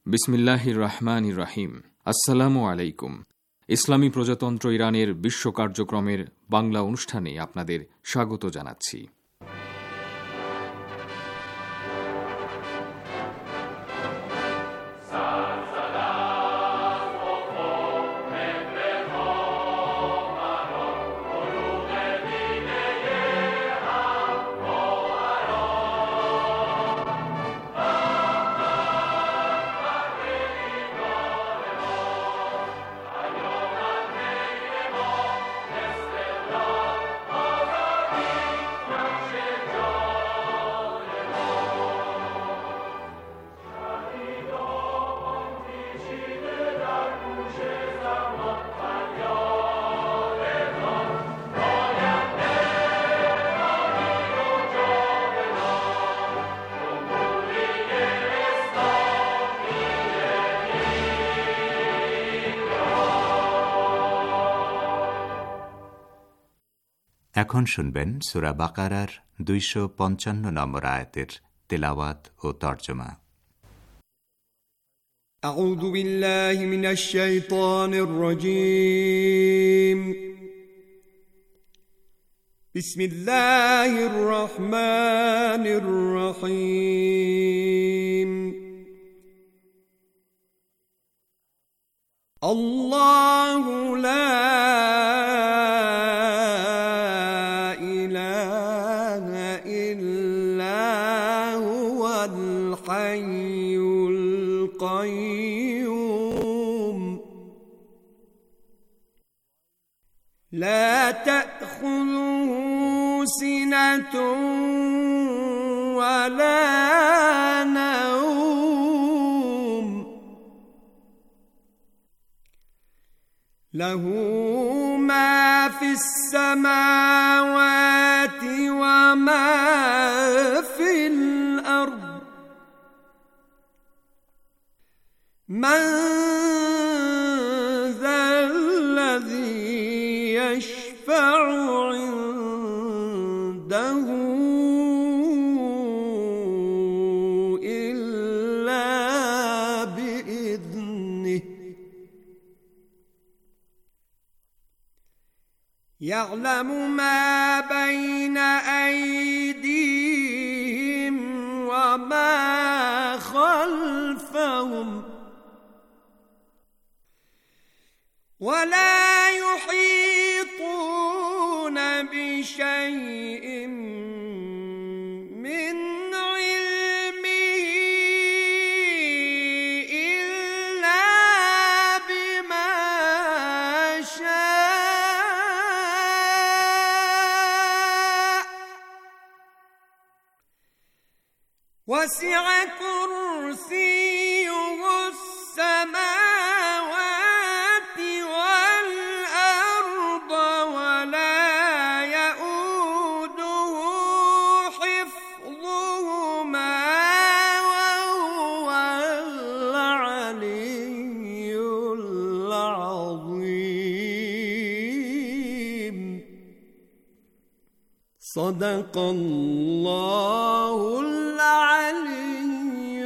বিসমিল্লাহির রহমানির রহিম। আসসালামু আলাইকুম। ইসলামী প্রজাতন্ত্র ইরানের বিশ্ব কার্যক্রমের বাংলা অনুষ্ঠানে আপনাদের স্বাগত জানাচ্ছি। এখন শুনবেন সূরা বাকারার 255 নম্বর আয়াতের তেলাওয়াত ও তরজমা। আউযু বিল্লাহি মিনাশ শাইতানির রাজীম। বিসমিল্লাহির রহমানির রহিম। আল্লাহু লা لا تأخذه سنة ولا نوم له ما في السماوات وما في الأرض من ذا الذي يشفع عنده إلا بإذنه يعلم ما بين أيديهم وما خلفهم ولا يحيطون بشيء من علمه إلا بما شاء وسع كرسيه السماوات والأرض ولا يؤوده حفظهما وهو العلي العظيم. صدق الله العلي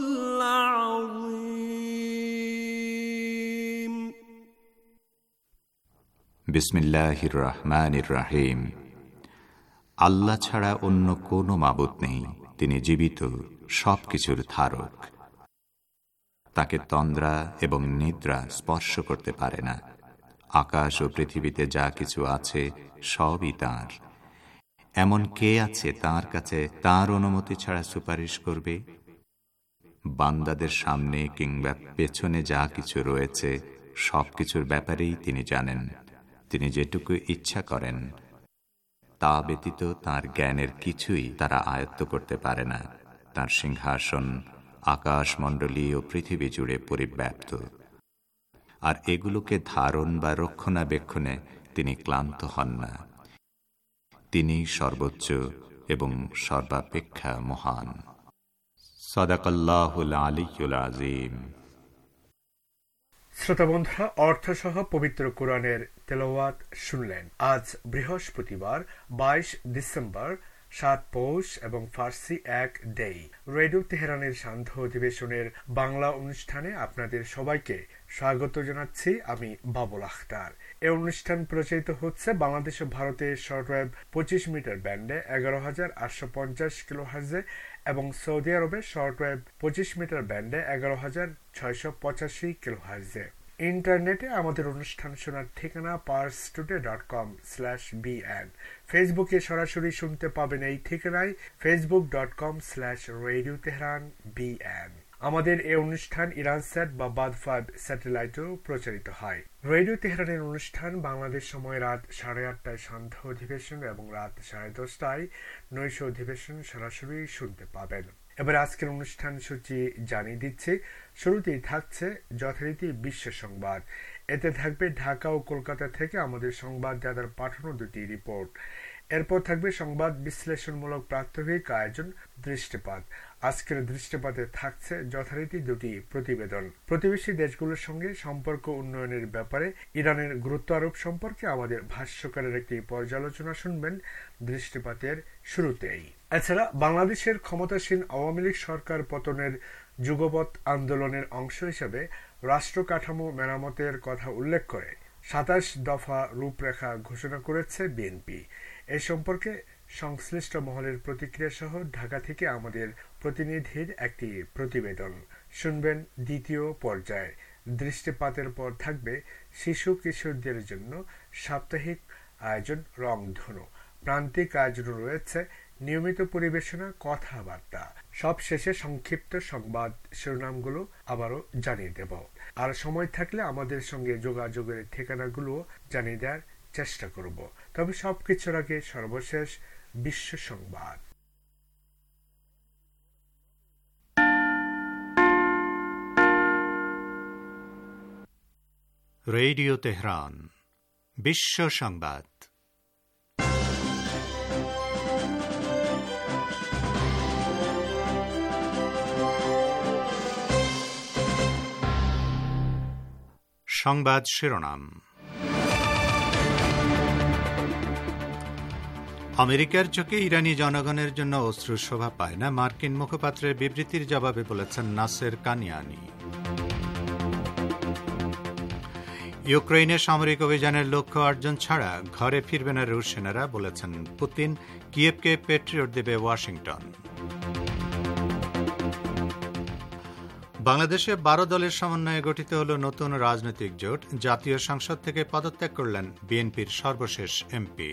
العظيم. বিসমিল্লাহির রহমানির রহিম। আল্লাহ ছাড়া অন্য কোনো মাবুদ নেই, তিনি জীবিত, সবকিছুর ধারক। তাকে তন্দ্রা এবং নিদ্রা স্পর্শ করতে পারে না। আকাশ ও পৃথিবীতে যা কিছু আছে সবই তাঁর। এমন কে আছে তাঁর কাছে তাঁর অনুমতি ছাড়া সুপারিশ করবে? বান্দাদের সামনে কিংবা পেছনে যা কিছু রয়েছে সবকিছুর ব্যাপারেই তিনি জানেন। তিনি যেটুকু ইচ্ছা করেন তা ব্যতীত তাঁর জ্ঞানের কিছুই তারা আয়ত্ত করতে পারে না। তাঁর সিংহাসন আকাশমণ্ডলী ও পৃথিবী জুড়ে পরিব্যাপ্ত, আর এগুলোকে ধারণ বা রক্ষণাবেক্ষণে তিনি ক্লান্ত হন না। তিনি সর্বোচ্চ এবং সর্বাপেক্ষা মহান। সাদাকাল্লাহুল আলিয়্যুল আযীম। শ্রোতা বন্ধুরা, অর্থসহ পবিত্র কোরআনের তেলাওয়াত শুনলেন। আজ বৃহস্পতিবার 22 ডিসেম্বর 7 পৌষ এবং ফার্সি 1 ডেই। রেডিও তেহরানের সান্ধ্য অধিবেশনের বাংলা অনুষ্ঠানে আপনাদের সবাইকে স্বাগত জানাচ্ছি। আমি বাবুল আখতার। এই অনুষ্ঠান প্রচারিত হচ্ছে বাংলাদেশ ও ভারতের শর্টওয়েভ 25 মিটার ব্যান্ডে 11,850 কিলোহার্টজে এবং সৌদি আরবে শর্টওয়েভ 25 মিটার ব্যান্ডে 11,685 কিলোহার্টজে। ইন্টারনেটে আমাদের অনুষ্ঠান শোনার ঠিকানা parstoday.com/bn। ফেসবুকে সরাসরি শুনতে পাবেন এই ঠিকানায় facebook.com/radio tehran bn। আমাদের এই অনুষ্ঠান ইরান স্যাট বা বাদ 5 স্যাটেলাইটেও প্রচারিত হয়। রেডিও তেহরানের অনুষ্ঠান বাংলাদেশ সময় রাত 8:30টায় সান্ধ্য অধিবেশন এবং রাত 10:30টায় নৈশ অধিবেশন সরাসরি শুনতে পাবেন। এবার আজকের অনুষ্ঠান সূচি জানিয়ে দিচ্ছে। শুরুতেই থাকছে যথারীতি বিশ্ব সংবাদ। এতে থাকবে ঢাকা ও কলকাতা থেকে আমাদের সংবাদদাতার পাঠানো দুটি রিপোর্ট। এরপর থাকবে সংবাদ বিশ্লেষণমূলক প্রাত্যহিক আয়োজন দৃষ্টিপাত। আজকের দৃষ্টিপাতে থাকছে যথারীতি দুটি প্রতিবেদন। প্রতিবেশী দেশগুলোর সঙ্গে সম্পর্ক উন্নয়নের ব্যাপারে ইরানের গুরুত্ব আরোপ সম্পর্কে আমাদের ভাষ্যকারের একটি পর্যালোচনা শুনবেন দৃষ্টিপাতের শুরুতেই। এছাড়া বাংলাদেশের ক্ষমতাসীন আওয়ামী লীগ সরকার পতনের যুগপৎ আন্দোলনের অংশ হিসেবে রাষ্ট্র কাঠামো মেরামতের কথা উল্লেখ করে 27 দফা রূপরেখা ঘোষণা করেছে বিএনপি। এ সম্পর্কে সংশ্লিষ্ট মহলের প্রতিক্রিয়া সহ ঢাকা থেকে আমাদের প্রতিনিধির একটি প্রতিবেদন শুনবেন দ্বিতীয় পর্যায়ে। দৃষ্টিপাতের পর থাকবে শিশু কিশোরদের জন্য সাপ্তাহিক আয়োজন রংধনু। প্রান্তিক আয়োজন রয়েছে নিয়মিত পরিবেশনা, কথাবার্তা। সব শেষে সংক্ষিপ্ত সংবাদ শিরোনামগুলো আবারও জানিয়ে দেব। আর সময় থাকলে আমাদের সঙ্গে যোগাযোগের ঠিকানাগুলো জানিয়ে দেওয়ার চেষ্টা করব। তবে সবকিছুর আগে সর্বশেষ বিশ্ব সংবাদ। রেডিও তেহরান বিশ্ব সংবাদ। সংবাদ শিরোনাম। আমেরিকার চোখে ইরানি জনগণের জন্য অশ্রু শোভা পায় না, মার্কিন মুখপাত্রের বিবৃতির জবাবে বলেছেন নাসের কানিয়ানি। ইউক্রেনে সামরিক অভিযানের লক্ষ্য অর্জন ছাড়া ঘরে ফিরবে না রুশ সেনারা, বলেছেন পুতিন। কিয়েভকে পেট্রিয়ট দেবে ওয়াশিংটন। বাংলাদেশে 12 দলের সমন্বয়ে গঠিত হল নতুন রাজনৈতিক জোট। জাতীয় সংসদ থেকে পদত্যাগ করলেন বিএনপির সর্বশেষ এমপি।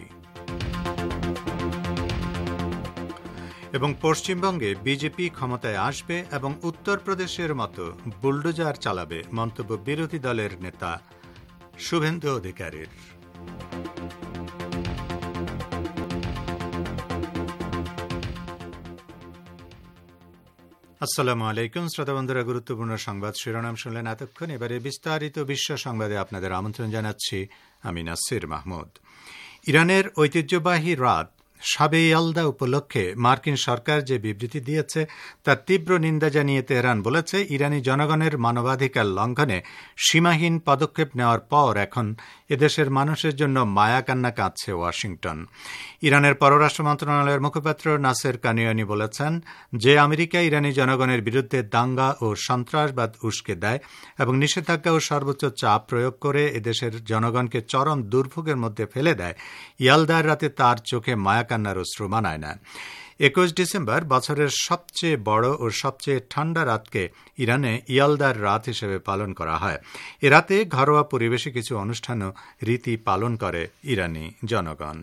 এবং পশ্চিমবঙ্গে বিজেপি ক্ষমতায় আসবে এবং উত্তরপ্রদেশের মতো বুলডোজার চালাবে, মন্তব্য বিরোধী দলের নেতা শুভেন্দু অধিকারীর। আসসালামু আলাইকুম শ্রোতা বন্ধুরা, গুরুত্বপূর্ণ সংবাদ শিরোনাম শুনলেন এতক্ষণ। এবারে বিস্তারিত বিশ্ব সংবাদে আপনাদের আমন্ত্রণ জানাচ্ছি আমি নাসির মাহমুদ। ইরানের ঐতিহ্যবাহী রাত শাবে ইয়ালদা উপলক্ষে মার্কিন সরকার যে বিবৃতি দিয়েছে তার তীব্র নিন্দা জানিয়ে তেহরান বলেছে, ইরানি জনগণের মানবাধিকার লঙ্ঘনে সীমাহীন পদক্ষেপ নেওয়ার পর এখন এদেশের মানুষের জন্য মায়া কান্না কাঁদছে ওয়াশিংটন। ইরানের পররাষ্ট্র মন্ত্রণালয়ের মুখপাত্র নাসের কানিয়ানি বলেছেন যে আমেরিকা ইরানি জনগণের বিরুদ্ধে দাঙ্গা ও সন্ত্রাসবাদ উস্কে দেয় এবং নিষেধাজ্ঞা ও সর্বোচ্চ চাপ প্রয়োগ করে এদেশের জনগণকে চরম দুর্ভোগের মধ্যে ফেলে দেয়, ইয়ালদার রাতে তার চোখে মায়া কান্নার অশ্রু মানায় না। 21 ডিসেম্বর বছরের সবচেয়ে বড় ও সবচেয়ে ঠান্ডা রাতকে ইরানে ইয়ালদার রাত হিসেবে পালন করা হয়। এ রাতে ঘরোয়া পরিবেশে কিছু অনুষ্ঠান ও রীতি পালন করে ইরানি জনগণ।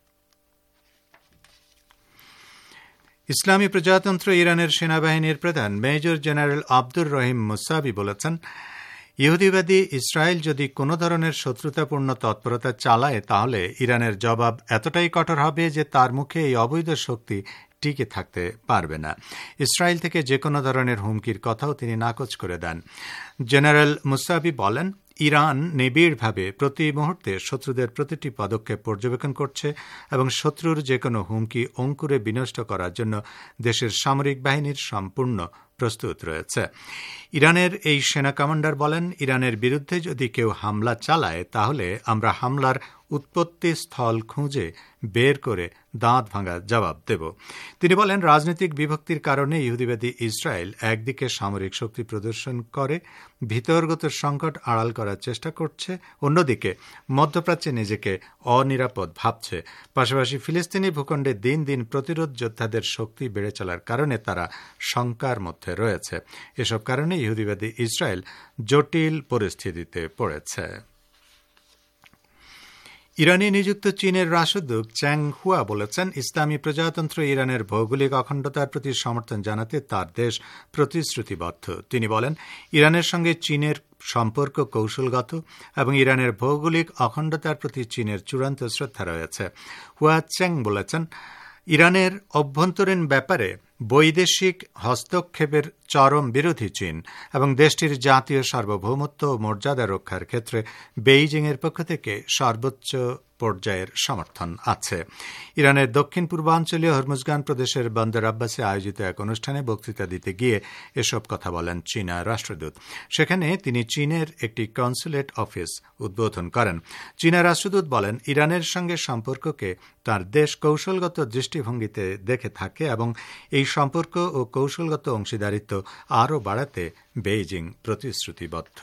ইসলামী প্রজাতন্ত্র ইরানের সেনাবাহিনীর প্রধান major general Abdur Rahim Mousavi বলেছেন, ইহুদিবাদী ইসরায়েল যদি কোনো ধরনের শত্রুতাপূর্ণ তৎপরতা চালায় তাহলে ইরানের জবাব এতটাই কঠোর হবে যে তার মুখে এই অবৈধ শক্তি টিকে থাকতে পারবে না। ইসরায়েল থেকে যে কোনো ধরনের হুমকির কথাও তিনি নাকচ করে দেন। জেনারেল মুসাবি বলেন, ইরান নিবিড়ভাবে প্রতি মুহূর্তে শত্রুদের প্রতিটি পদক্ষেপ পর্যবেক্ষণ করছে এবং শত্রুর যে কোনো হুমকি অঙ্কুরে বিনষ্ট করার জন্য দেশের সামরিক বাহিনীর সম্পূর্ণ প্রস্তুত রয়েছে। ইরানের এই সেনা কমান্ডার বলেন, ইরানের বিরুদ্ধে যদি কেউ হামলা চালায় তাহলে আমরা হামলার উৎপত্তি স্থল খুঁজে বের করে দাঁত ভাঙা জবাব দেব। তিনি বলেন, রাজনৈতিক বিভক্তির কারণে ইহুদিবাদী ইসরায়েল একদিকে সামরিক শক্তি প্রদর্শন করে ভিতরগত সংকট আড়াল করার চেষ্টা করছে, অন্যদিকে মধ্যপ্রাচ্যে নিজেকে অনিরাপদ ভাবছে। পাশাপাশি ফিলিস্তিনি ভূখণ্ডে দিন দিন প্রতিরোধ যোদ্ধাদের শক্তি বেড়ে চলার কারণে তারা শঙ্কার মধ্যে রয়েছে। এসব কারণে ইহুদিবাদী ইসরায়েল জটিল পরিস্থিতিতে পড়েছে। ইরানে নিযুক্ত চীনের রাষ্ট্রদূত চ্যাং হুয়া বলেছেন, ইসলামী প্রজাতন্ত্র ইরানের ভৌগোলিক অখণ্ডতার প্রতি সমর্থন জানাতে তার দেশ প্রতিশ্রুতিবদ্ধ। তিনি বলেন, ইরানের সঙ্গে চীনের সম্পর্ক কৌশলগত এবং ইরানের ভৌগোলিক অখণ্ডতার প্রতি চীনের চূড়ান্ত শ্রদ্ধা রয়েছে। হুয়া চ্যাং বলেছেন, ইরানের অভ্যন্তরীণ ব্যাপারে বৈদেশিক হস্তক্ষেপের চরম বিরোধী চীন এবং দেশটির জাতীয় সার্বভৌমত্ব ও মর্যাদা রক্ষার ক্ষেত্রে বেইজিংয়ের পক্ষ থেকে সর্বোচ্চ পর্যায়ের সমর্থন আছে। ইরানের দক্ষিণ পূর্বাঞ্চলীয় হরমুজগান প্রদেশের বন্দর আব্বাসে আয়োজিত এক অনুষ্ঠানে বক্তৃতা দিতে গিয়ে এসব কথা বলেন চীনা রাষ্ট্রদূত। সেখানে তিনি চীনের একটি কনসুলেট অফিস উদ্বোধন করেন। চীনা রাষ্ট্রদূত বলেন, ইরানের সঙ্গে সম্পর্ককে তার দেশ কৌশলগত দৃষ্টিভঙ্গিতে দেখে থাকে এবং এই সম্পর্ক ও কৌশলগত অংশীদারিত্ব আরও বাড়াতে বেইজিং প্রতিশ্রুতিবদ্ধ।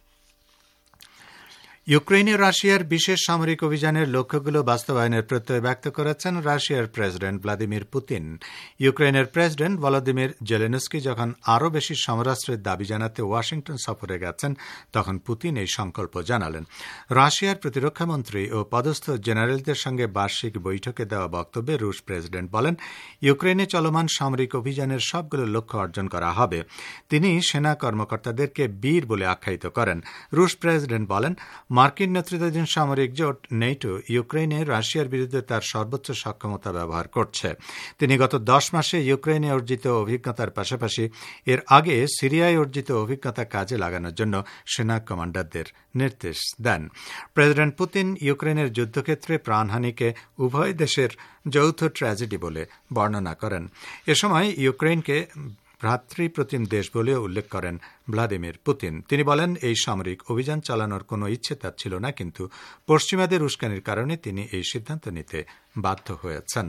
ইউক্রেনে রাশিয়ার বিশেষ সামরিক অভিযানের লক্ষ্যগুলো বাস্তবায়নের প্রত্যয় ব্যক্ত করেছেন রাশিয়ার প্রেসিডেন্ট ভ্লাদিমির পুতিন। ইউক্রেনের প্রেসিডেন্ট ভলোদিমির জেলেনস্কি যখন আরও বেশি সমরাস্ত্রের দাবি জানাতে ওয়াশিংটন সফরে গেছেন, তখন পুতিন এই সংকল্প জানালেন। রাশিয়ার প্রতিরক্ষামন্ত্রী ও পদস্থ জেনারেলদের সঙ্গে বার্ষিক বৈঠকে দেওয়া বক্তব্যে রুশ প্রেসিডেন্ট বলেন, ইউক্রেনে চলমান সামরিক অভিযানের সবগুলো লক্ষ্য অর্জন করা হবে। তিনি সেনা কর্মকর্তাদেরকে বীর বলে আখ্যায়িত করেন। রুশ প্রেসিডেন্ট বলেন, মার্কিন নেতৃত্বাধীন সামরিক জোট নেটো ইউক্রেনে রাশিয়ার বিরুদ্ধে তার সর্বোচ্চ সক্ষমতা ব্যবহার করছে। তিনি গত 10 মাসে ইউক্রেনে অর্জিত অভিজ্ঞতার পাশাপাশি এর আগে সিরিয়ায় অর্জিত অভিজ্ঞতা কাজে লাগানোর জন্য সেনা কমান্ডারদের নির্দেশ দেন। প্রেসিডেন্ট পুতিন ইউক্রেনের যুদ্ধক্ষেত্রে প্রাণহানিকে উভয় দেশের যৌথ ট্র্যাজেডি বলে বর্ণনা করেন। এ সময় ইউক্রেনকে ভ্রাতৃপ্রতিম দেশ বলেও উল্লেখ করেন ভ্লাদিমির পুতিন। তিনি বলেন, এই সামরিক অভিযান চালানোর কোনো ইচ্ছে তার ছিল না, কিন্তু পশ্চিমাদের উস্কানির কারণে তিনি এই সিদ্ধান্ত নিতে বাধ্য হয়েছেন।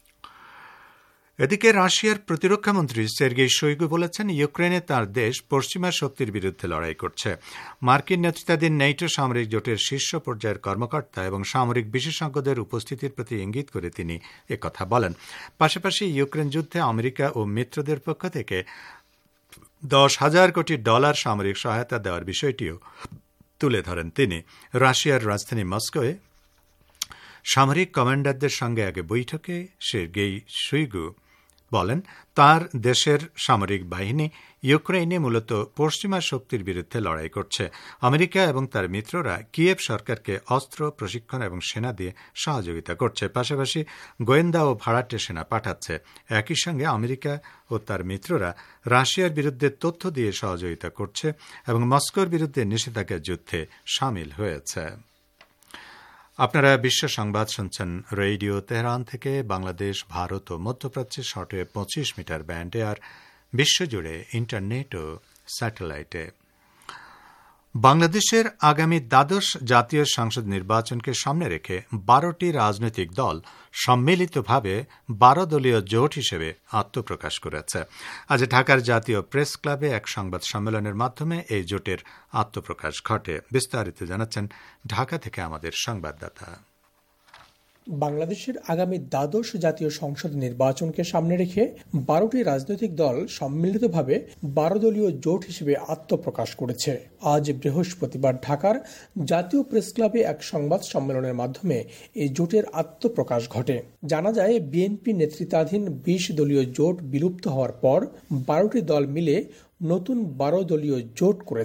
এদিকে রাশিয়ার প্রতিরক্ষামন্ত্রী সের্গেই শোইগু বলেছেন, ইউক্রেনে তার দেশ পশ্চিমা শক্তির বিরুদ্ধে লড়াই করছে। মার্কিন নেতৃত্বাধীন নেটো সামরিক জোটের শীর্ষ পর্যায়ের কর্মকর্তা এবং সামরিক বিশেষজ্ঞদের উপস্থিতির প্রতি ইঙ্গিত করে তিনি একথা বলেন। পাশাপাশি ইউক্রেন যুদ্ধে আমেরিকা ও মিত্রদের পক্ষ থেকে $10,000 কোটি সামরিক সহায়তা দেওয়ার বিষয়টিও তুলে ধরেন তিনি। রাশিয়ার রাজধানী মস্কোয় সামরিক কমান্ডারদের সঙ্গে এক বৈঠকে সের্গেই শোইগু বলেন, তার দেশের সামরিক বাহিনী ইউক্রেনে মূলত পশ্চিমা শক্তির বিরুদ্ধে লড়াই করছে। আমেরিকা এবং তার মিত্ররা কিয়েভ সরকারকে অস্ত্র, প্রশিক্ষণ এবং সেনা দিয়ে সহযোগিতা করছে, পাশাপাশি গোয়েন্দা ও ভাড়াটে সেনা পাঠাচ্ছে। একই সঙ্গে আমেরিকা ও তার মিত্ররা রাশিয়ার বিরুদ্ধে তথ্য দিয়ে সহযোগিতা করছে এবং মস্কোর বিরুদ্ধে নিষেধাজ্ঞা যুদ্ধে সামিল হয়েছে। আপনারা বিশ্ব সংবাদ শুনছেন রেডিও তেহরান থেকে। বাংলাদেশ, ভারত ও মধ্যপ্রাচ্যের শর্টওয়েভ 25 মিটার ব্যান্ডে আর বিশ্বজুড়ে ইন্টারনেট ও স্যাটেলাইটে। বাংলাদেশের আগামী দ্বাদশ জাতীয় সংসদ নির্বাচনকে সামনে রেখে 12টি রাজনৈতিক দল সম্মিলিতভাবে 12 দলীয় জোট হিসেবে আত্মপ্রকাশ করেছে। আজ ঢাকার জাতীয় প্রেস ক্লাবে এক সংবাদ সম্মেলনের মাধ্যমে এই জোটের আত্মপ্রকাশ ঘটে। বিস্তারিত জানাচ্ছেন ঢাকা থেকে আমাদের সংবাদদাতা। বাংলাদেশের আগামী দ্বাদশ জাতীয় সংসদ নির্বাচনকে সামনে রেখে 12টি রাজনৈতিক দল সম্মিলিতভাবে 12 দলীয় জোট হিসেবে আত্মপ্রকাশ করেছে। আজ বৃহস্পতিবার ঢাকার জাতীয় প্রেস ক্লাবে এক সংবাদ সম্মেলনের মাধ্যমে এই জোটের আত্মপ্রকাশ ঘটে। জানা যায়, বিএনপি নেতৃত্বাধীন 20 দলীয় জোট বিলুপ্ত হওয়ার পর 12টি দল মিলে নতুন 12 দলীয় জোট করেছে।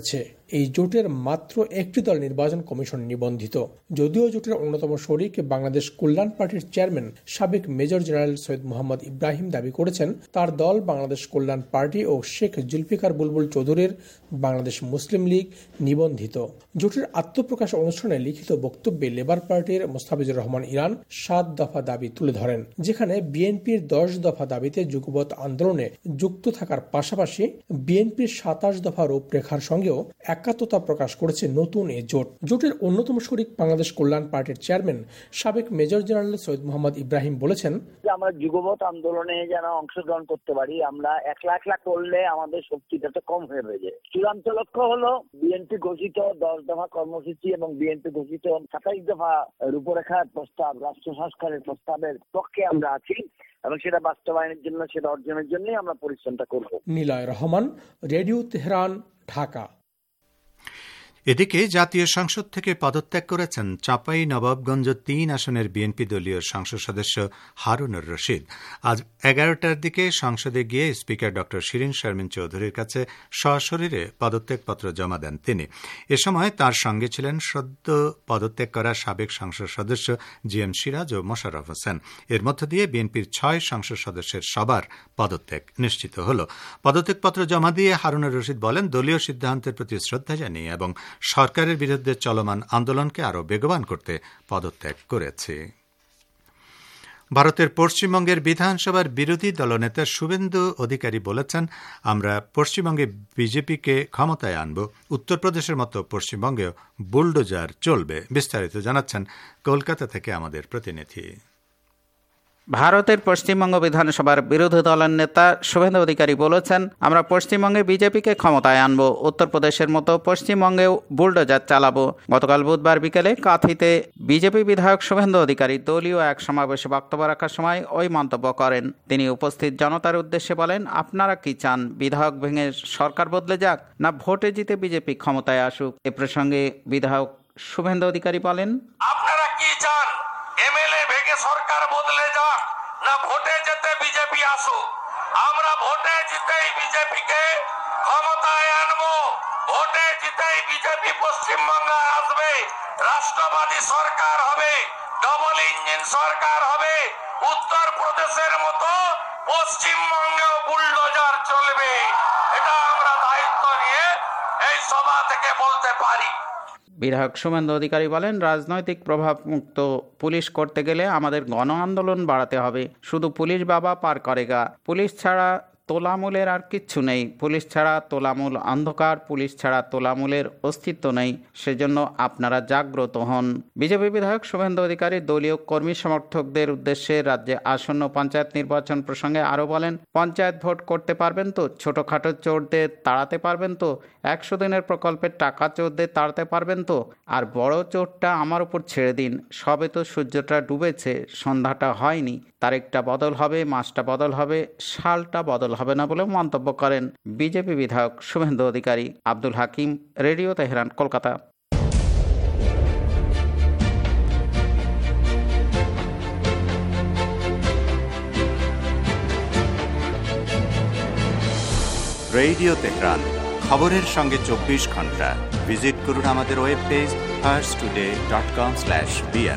এই জোটের মাত্র একটি দল নির্বাচন কমিশন নিবন্ধিত। যদিও জোটের অন্যতম শরিক বাংলাদেশ কল্যাণ পার্টির চেয়ারম্যান সাবেক মেজর জেনারেল সৈয়দ মোহাম্মদ ইব্রাহিম দাবি করেছেন তার দল বাংলাদেশ কল্যাণ পার্টি ও শেখ জুলফিকার বুলবুল চৌধুরীর বাংলাদেশ মুসলিম লীগ নিবন্ধিত। জোটের আত্মপ্রকাশ অনুষ্ঠানে লিখিত বক্তব্যে লেবার পার্টির মোস্তাফিজুর রহমান ইরান ৭ দফা দাবি তুলে ধরেন, যেখানে বিএনপির ১০ দফা দাবিতে যুগপৎ আন্দোলনে যুক্ত থাকার পাশাপাশি বিএনপির ২৭ দফা রূপরেখার সঙ্গেও একাত্মতা প্রকাশ করেছে নতুন এ জোট। জোটের অন্যতম শরিক বাংলাদেশ কল্যাণ পার্টির চেয়ারম্যান সাবেক মেজর জেনারেল সৈয়দ মোহাম্মদ ইব্রাহিম বলেছেন, আমরা যুগপৎ আন্দোলনে যেন অংশগ্রহণ করতে পারি, আমরা একলা করলে আমাদের শক্তিটা তো কম হয়ে যায়। চূড়ান্ত লক্ষ্য হলো বিএনপি ঘোষিত ১০ দফা কর্মসূচি এবং বিএনপি ঘোষিত ২৭ দফা রূপরেখার প্রস্তাব, রাষ্ট্র সংস্কারের প্রস্তাবের পক্ষে আমরা আছি এবং সেটা বাস্তবায়নের জন্য, সেটা অর্জনের জন্যই আমরা পরিশ্রমটা করব। Niloy Rahman, radio Tehran, Dhaka. এদিকে জাতীয় সংসদ থেকে পদত্যাগ করেছেন চাঁপাই নবাবগঞ্জ ৩ আসনের বিএনপি দলীয় সংসদ সদস্য হারুনুর রশিদ। আজ ১১টার দিকে সংসদে গিয়ে স্পিকার ড শিরিন শারমিন চৌধুরীর কাছে সশরীরে পদত্যাগপত্র জমা দেন তিনি। এ সময় তার সঙ্গে ছিলেন সদ্য পদত্যাগ করা সাবেক সংসদ সদস্য জিএম সিরাজ ও মোশাররফ হোসেন। এর মধ্য দিয়ে বিএনপির ৬ সংসদ সদস্যের সবার পদত্যাগ নিশ্চিত হল। পদত্যাগপত্র জমা দিয়ে হারুনুর রশিদ বলেন, দলীয় সিদ্ধান্তের প্রতি শ্রদ্ধা জানিয়ে এবং সরকারের বিরুদ্ধে চলমান আন্দোলনকে আরও বেগবান করতে পদত্যাগ করেছে। ভারতের পশ্চিমবঙ্গের বিধানসভার বিরোধী দলনেতা শুভেন্দু অধিকারী বলেছেন, আমরা পশ্চিমবঙ্গে বিজেপিকে ক্ষমতায় আনব, উত্তরপ্রদেশের মতো পশ্চিমবঙ্গেও বুলডোজার চলবে। বিস্তারিত জানাচ্ছেন কলকাতা থেকে আমাদের প্রতিনিধি। ভারতের পশ্চিমবঙ্গ বিধানসভার বিরোধী দলের নেতা শুভেন্দু অধিকারী বলেছেন, আমরা পশ্চিমবঙ্গে বিজেপিকে ক্ষমতায় আনব, উত্তরপ্রদেশের মতো পশ্চিমবঙ্গেও বুলডোজার চালাবো। গতকাল বুধবার বিকেলে কাঁথিতে বিজেপি বিধায়ক শুভেন্দু অধিকারী দলীয় এক সমাবেশে বক্তব্য রাখার সময় ওই মন্তব্য করেন। তিনি উপস্থিত জনতার উদ্দেশ্যে বলেন, আপনারা কি চান, বিধায়ক ভেঙে সরকার বদলে যাক, না ভোটে জিতে বিজেপি ক্ষমতায় আসুক? এ প্রসঙ্গে বিধায়ক শুভেন্দু অধিকারী বলেন, আপনারা কি চান, এমএলএ ভেঙে সরকার বদলে যাক, না ভোটে যেতে বিজেপি আসুক? আমরা ভোটে জিতেই বিজেপিকে ক্ষমতায় আনবো, ভোটে জিতেই বিজেপি পশ্চিমবঙ্গে আসবে, রাষ্ট্রবাদী সরকার হবে, ডবল ইঞ্জিন সরকার হবে, উত্তরপ্রদেশের মতো পশ্চিমবঙ্গেও বুলডোজার চলবে। এটা আমরা দায়িত্ব নিয়ে এই সভা থেকে বলতে পারি। বিধায়ক শুভেন্দু অধিকারী বলেন, রাজনৈতিক প্রভাবমুক্ত পুলিশ করতে গেলে আমাদের গণ আন্দোলন বাড়াতে হবে। শুধু পুলিশ বাবা পার করেগা, পুলিশ ছাড়া তোলামূলের আর কিচ্ছু নেই, পুলিশ ছাড়া তোলামূল অন্ধকার, পুলিশ ছাড়া তোলামূলের অস্তিত্ব নেই, সেজন্য আপনারা জাগ্রত হন। বিজেপি বিধায়ক শুভেন্দু অধিকারী দলীয় কর্মী সমর্থকদের উদ্দেশ্যে রাজ্যে আসন্ন পঞ্চায়েত নির্বাচন প্রসঙ্গে আরও বলেন, পঞ্চায়েত ভোট করতে পারবেন তো, ছোটোখাটো চোরদের তাড়াতে পারবেন তো, ১০০ দিনের প্রকল্পের টাকা চোরদের তাড়াতে পারবেন তো, আর বড় চোরটা আমার উপর ছেড়ে দিন, সবে তো সূর্যটা ডুবেছে, সন্ধ্যাটা হয়নি, তারিখটা বদল হবে, মাসটা বদল হবে, সালটা বদল হবে না বলে মন্তব্য করেন বিজেপি বিধায়ক Suvendu Adhikari. Abdul Hakim, radio Tehran, Kolkata. Radio Tehran, খবরের সঙ্গে ২৪ ঘন্টা। ভিজিট করুন আমাদের ওয়েব পেজ farstoday.com/bn।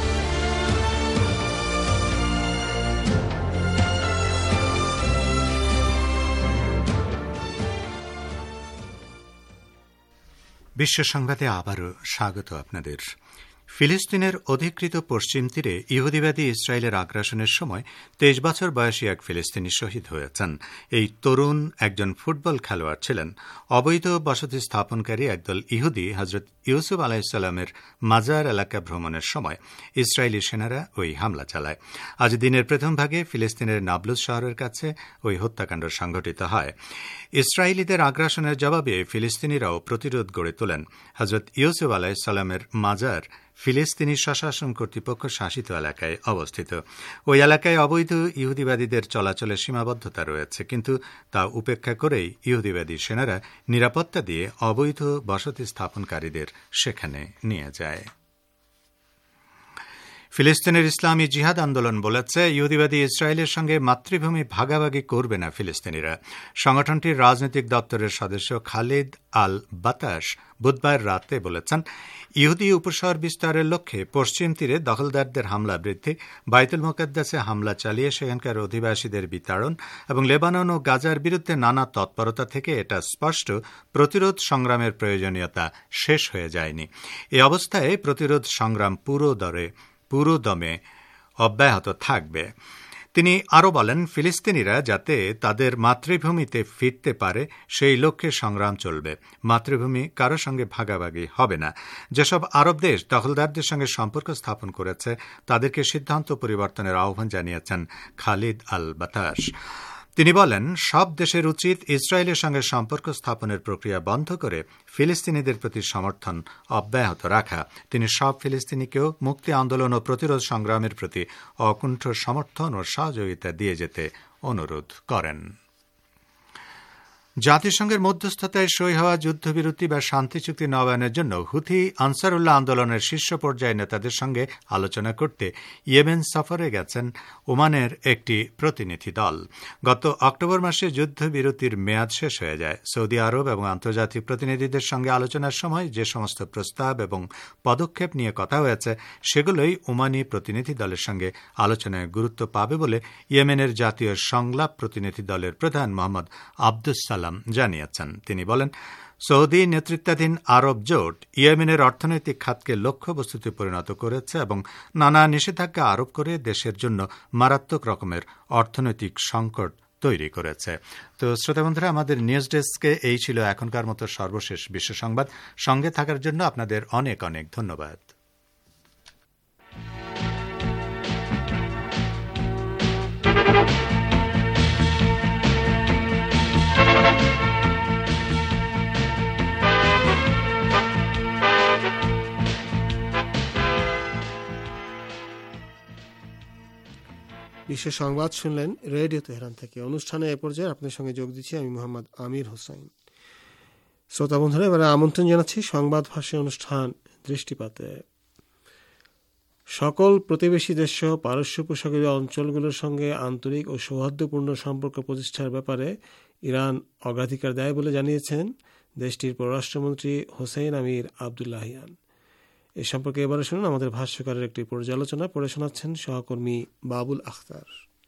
বিশ্ব সংবাদে আবারও স্বাগত আপনাদের। ফিলিস্তিনের অধিকৃত পশ্চিম তীরে ইহুদিবাদী ইসরায়েলের আগ্রাসনের সময় ২৩ বছর বয়সী এক ফিলিস্তিনি শহীদ হয়েছেন। এই তরুণ একজন ফুটবল খেলোয়াড় ছিলেন। অবৈধ বসতি স্থাপনকারী একদল ইহুদি হজরত ইউসুফ আলাইসাল্লামের মাজার এলাকা ভ্রমণের সময় ইসরায়েলি সেনারা ওই হামলা চালায়। আজ দিনের প্রথম ভাগে ফিলিস্তিনের নাবলুস শহরের কাছে ওই হত্যাকাণ্ড সংঘটিত হয়। ইসরায়েলিদের আগ্রাসনের জবাবে ফিলিস্তিনিরাও প্রতিরোধ গড়ে তোলেন। হজরত ইউসুফ আলাইসাল্লামের মাজার ফিলিস্তিনি স্বশাসন কর্তৃপক্ষ শাসিত এলাকায় অবস্থিত। ওই এলাকায় অবৈধ ইহুদিবাদীদের চলাচলের সীমাবদ্ধতা রয়েছে, কিন্তু তা উপেক্ষা করেই ইহুদিবাদী সেনারা নিরাপত্তা দিয়ে অবৈধ বসতি স্থাপনকারীদের সেখানে নিয়ে যায়। ফিলিস্তিনের ইসলামী জিহাদ আন্দোলন বলেছে, ইহুদিবাদী ইসরায়েলের সঙ্গে মাতৃভূমি ভাগাভাগি করবে না ফিলিস্তিনিরা। সংগঠনটির রাজনৈতিক দপ্তরের সদস্য খালিদ আল বাতাস বুধবার রাতে বলেছেন, ইহুদি উপশহর বিস্তারের লক্ষ্যে পশ্চিম তীরে দখলদারদের হামলা বৃদ্ধি, বাইতুল মুকাদ্দাসে হামলা চালিয়ে সেখানকার অধিবাসীদের বিতাড়ন এবং লেবানন ও গাজার বিরুদ্ধে নানা তৎপরতা থেকে এটা স্পষ্ট প্রতিরোধ সংগ্রামের প্রয়োজনীয়তা শেষ হয়ে যায়নি। এ অবস্থায় প্রতিরোধ সংগ্রাম পুরোদমে অব্যাহত থাকবে। তিনি আরও বলেন, ফিলিস্তিনিরা যাতে তাদের মাতৃভূমিতে ফিরতে পারে সেই লক্ষ্যে সংগ্রাম চলবে। মাতৃভূমি কারো সঙ্গে ভাগাভাগি হবে না। যেসব আরব দেশ দখলদারদের সঙ্গে সম্পর্ক স্থাপন করেছে তাদেরকে সিদ্ধান্ত পরিবর্তনের আহ্বান জানিয়েছেন খালিদ আল বাতাস। তিনি বলেন, সব দেশের উচিত ইসরায়েলের সঙ্গে সম্পর্ক স্থাপনের প্রক্রিয়া বন্ধ করে ফিলিস্তিনিদের প্রতি সমর্থন অব্যাহত রাখা। তিনি সব ফিলিস্তিনিকেও মুক্তি আন্দোলন ও প্রতিরোধ সংগ্রামের প্রতি অকুণ্ঠ সমর্থন ও সহযোগিতা দিয়ে যেতে অনুরোধ করেন। জাতিসংঘের মধ্যস্থতায় সই হওয়া যুদ্ধবিরতি বা শান্তি চুক্তি নবায়নের জন্য হুথি আনসারুল্লাহ আন্দোলনের শীর্ষ পর্যায়ের নেতাদের সঙ্গে আলোচনা করতে ইয়েমেন সফরে গেছেন ওমানের একটি প্রতিনিধি দল। গত অক্টোবর মাসে যুদ্ধবিরতির মেয়াদ শেষ হয়ে যায়। সৌদি আরব এবং আন্তর্জাতিক প্রতিনিধিদের সঙ্গে আলোচনার সময় যে সমস্ত প্রস্তাব এবং পদক্ষেপ নিয়ে কথা হয়েছে সেগুলোই ওমানি প্রতিনিধি দলের সঙ্গে আলোচনায় গুরুত্ব পাবে বলে ইয়েমেনের জাতীয় সংলাপ প্রতিনিধি দলের প্রধান মোহাম্মদ আব্দুস সালাম জানিয়েছেন। তিনি বলেন, সৌদি নেতৃত্বাধীন আরব জোট ইয়েমেনের অর্থনৈতিক খাতকে লক্ষ্যবস্তুতে পরিণত করেছে এবং নানা নিষেধাজ্ঞা আরোপ করে দেশের জন্য মারাত্মক রকমের অর্থনৈতিক সংকট তৈরি করেছে। তো শ্রোতা বন্ধুরা, আমাদের নিউজ ডেস্কে এই ছিল এখনকার মতো সর্বশেষ বিশ্ব সংবাদ। সঙ্গে থাকার জন্য আপনাদের অনেক অনেক ধন্যবাদ। বিশ্ব সংবাদ শুনলেন রেডিও তেহরান থেকে। অনুষ্ঠানে এ পর্যায়ে আপনাদের সঙ্গে যোগ দিচ্ছি আমি মোহাম্মদ আমির হোসাইন। শ্রোতা বন্ধুরা, এবারে আমন্ত্রণ জানাচ্ছি সংবাদ ভাষ্য অনুষ্ঠান দৃষ্টিপাতে। সকল প্রতিবেশী দেশ সহ পারস্য উপসাগরীয় অঞ্চলগুলোর সঙ্গে আন্তরিক ও সৌহার্দ্যপূর্ণ সম্পর্ক প্রতিষ্ঠার ব্যাপারে ইরান অগ্রাধিকার দেয় বলে জানিয়েছেন দেশটির পররাষ্ট্রমন্ত্রী হোসেইন আমির আবদুল্লাহিয়ান। এ সম্পর্কে এবারে শুনুন আমাদের ভাষ্যকারের একটি পর্যালোচনা। পড়ে শোনাচ্ছেন সহকর্মী বাবুল আখতার।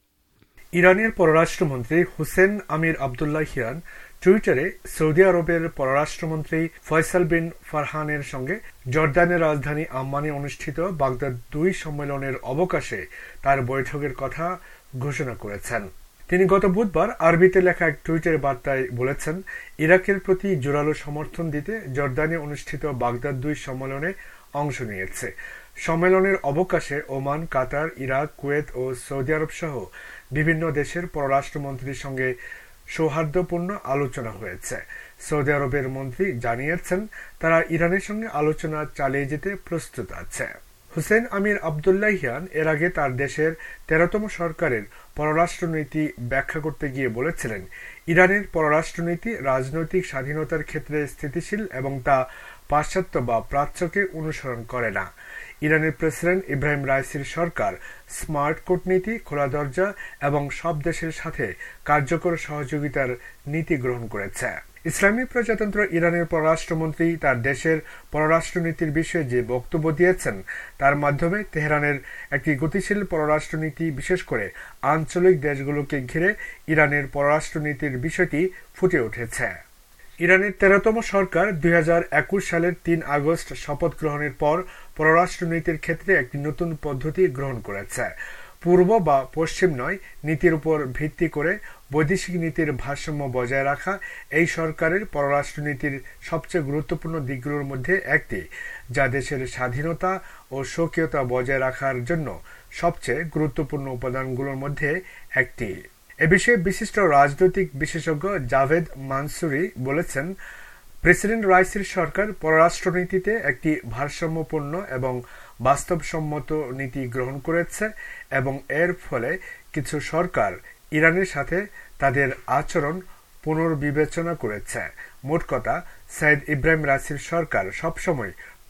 ইরানের পররাষ্ট্রমন্ত্রী হুসেন আমির আবদুল্লাহিয়ান টুইটারে সৌদি আরবের পররাষ্ট্রমন্ত্রী ফয়সাল বিন ফারহানের সঙ্গে জর্দানের রাজধানী আম্মানে অনুষ্ঠিত বাগদাদ ২ সম্মেলনের অবকাশে তার বৈঠকের কথা ঘোষণা করেছেন। তিনি গত বুধবার আরবিতে লেখা এক টুইটার বার্তায় বলেছেন, ইরাকের প্রতি জোরালো সমর্থন দিতে জর্দানে অনুষ্ঠিত বাগদাদ ২ সম্মেলনে অংশ নিয়েছে। সম্মেলনের অবকাশে ওমান, কাতার, ইরাক, কুয়েত ও সৌদি আরব সহ বিভিন্ন দেশের পররাষ্ট্রমন্ত্রীর সঙ্গে সৌহার্দ্যপূর্ণ আলোচনা হয়েছে। সৌদি আরবের মন্ত্রী জানিয়েছেন, তারা ইরানের সঙ্গে আলোচনা চালিয়ে যেতে প্রস্তুত আছে। হুসেন আমির আবদুল্লাহিয়ান এর আগে তার দেশের ১৩তম সরকারের পররাষ্ট্রনীতি ব্যাখ্যা করতে গিয়ে বলেছিলেন, ইরানের পররাষ্ট্রনীতি রাজনৈতিক স্বাধীনতার ক্ষেত্রে স্থিতিশীল এবং তা পাশ্চাত্য বা প্রাচ্যকে অনুসরণ করে না। ইরানের প্রেসিডেন্ট ইব্রাহিম রাইসির সরকার স্মার্ট কূটনীতি, খোলা দরজা এবং সব দেশের সাথে কার্যকর সহযোগিতার নীতি গ্রহণ করেছে। ইসলামী প্রজাতন্ত্র ইরানের পররাষ্ট্রমন্ত্রী তার দেশের পররাষ্ট্রনীতির বিষয়ে যে বক্তব্য দিয়েছেন তার মাধ্যমে তেহরানের একটি গতিশীল পররাষ্ট্রনীতি, বিশেষ করে আঞ্চলিক দেশগুলোকে ঘিরে ইরানের পররাষ্ট্রনীতির বিষয়টি ফুটে উঠেছে। ইরানের ১৩তম সরকার ২০২১ সালের ৩ আগস্ট শপথ গ্রহণের পর পররাষ্ট্রনীতির ক্ষেত্রে একটি নতুন পদ্ধতি গ্রহণ করেছে। পূর্ব বা পশ্চিম নয়, নীতির উপর ভিত্তি করে বৈদেশিক নীতির ভারসাম্য বজায় রাখা এই সরকারের পররাষ্ট্রনীতির সবচেয়ে গুরুত্বপূর্ণ দিকগুলোর মধ্যে একটি, যা দেশের স্বাধীনতা ও স্বকীয়তা বজায় রাখার জন্য সবচেয়ে গুরুত্বপূর্ণ উপাদানগুলোর মধ্যে একটি। এ বিষয়ে বিশিষ্ট রাজনৈতিক বিশেষজ্ঞ জাভেদ মানসুরি বলেছেন, প্রেসিডেন্ট রাইসির সরকার পররাষ্ট্রনীতিতে একটি ভারসাম্যপূর্ণ এবং বাস্তবসম্মত নীতি গ্রহণ করেছে এবং এর ফলে কিছু সরকার ইরানের সাথে তাদের আচরণ পুনর্বিবেচনা করেছে। মোট কথা, সৈয়দ ইব্রাহিম রাইসির সরকার সবসময়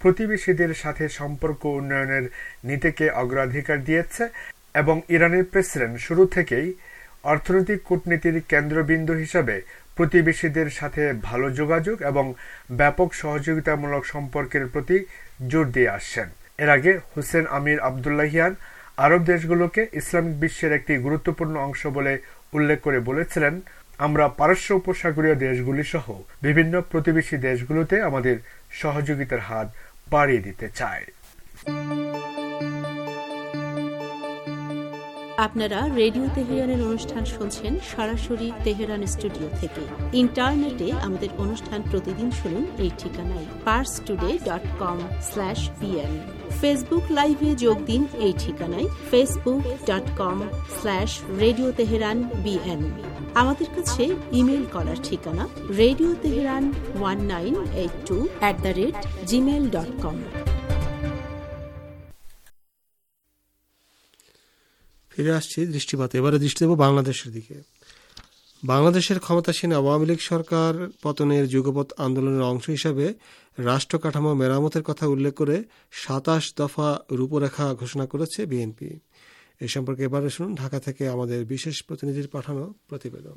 প্রতিবেশীদের সাথে সম্পর্ক উন্নয়নের নীতিকে অগ্রাধিকার দিয়েছে এবং ইরানের প্রেসিডেন্ট শুরু থেকেই অর্থনৈতিক কূটনীতির কেন্দ্রবিন্দু হিসাবে প্রতিবেশীদের সাথে ভালো যোগাযোগ এবং ব্যাপক সহযোগিতামূলক সম্পর্কের প্রতি জোর দিয়ে আসছেন। এর আগে হোসেন আমির আবদুল্লাহিয়ান আরব দেশগুলোকে ইসলামিক বিশ্বের একটি গুরুত্বপূর্ণ অংশ বলে উল্লেখ করে বলেছিলেন, আমরা পারস্য উপসাগরীয় দেশগুলি সহ বিভিন্ন প্রতিবেশী দেশগুলোতে আমাদের সহযোগিতার হাত বাড়িয়ে দিতে চাই। আপনারা রেডিও তেহরানের অনুষ্ঠান শুনছেন সরাসরি তেহরান স্টুডিও থেকে। ইন্টারনেটে আমাদের অনুষ্ঠান প্রতিদিন শুনুন এই ঠিকানায় parstoday.com/vn। ফেসবুক লাইভে যোগ দিন এই ঠিকানায় facebook.com/radio tehran bn। আমাদের কাছে ইমেল করার ঠিকানা radioteheran1982@gmail.com। ফিরে আসছি দৃষ্টিপাত। এবারে দৃষ্টি দেব বাংলাদেশের দিকে। বাংলাদেশের ক্ষমতাসীন আওয়ামী লীগ সরকার পতনের যুগপৎ আন্দোলনের অংশ হিসাবে রাষ্ট্র কাঠামো মেরামতের কথা উল্লেখ করে ২৭ দফা রূপরেখা ঘোষণা করেছে বিএনপি। এ সম্পর্কে এবারে শুনুন ঢাকা থেকে আমাদের বিশেষ প্রতিনিধির পাঠানো প্রতিবেদন।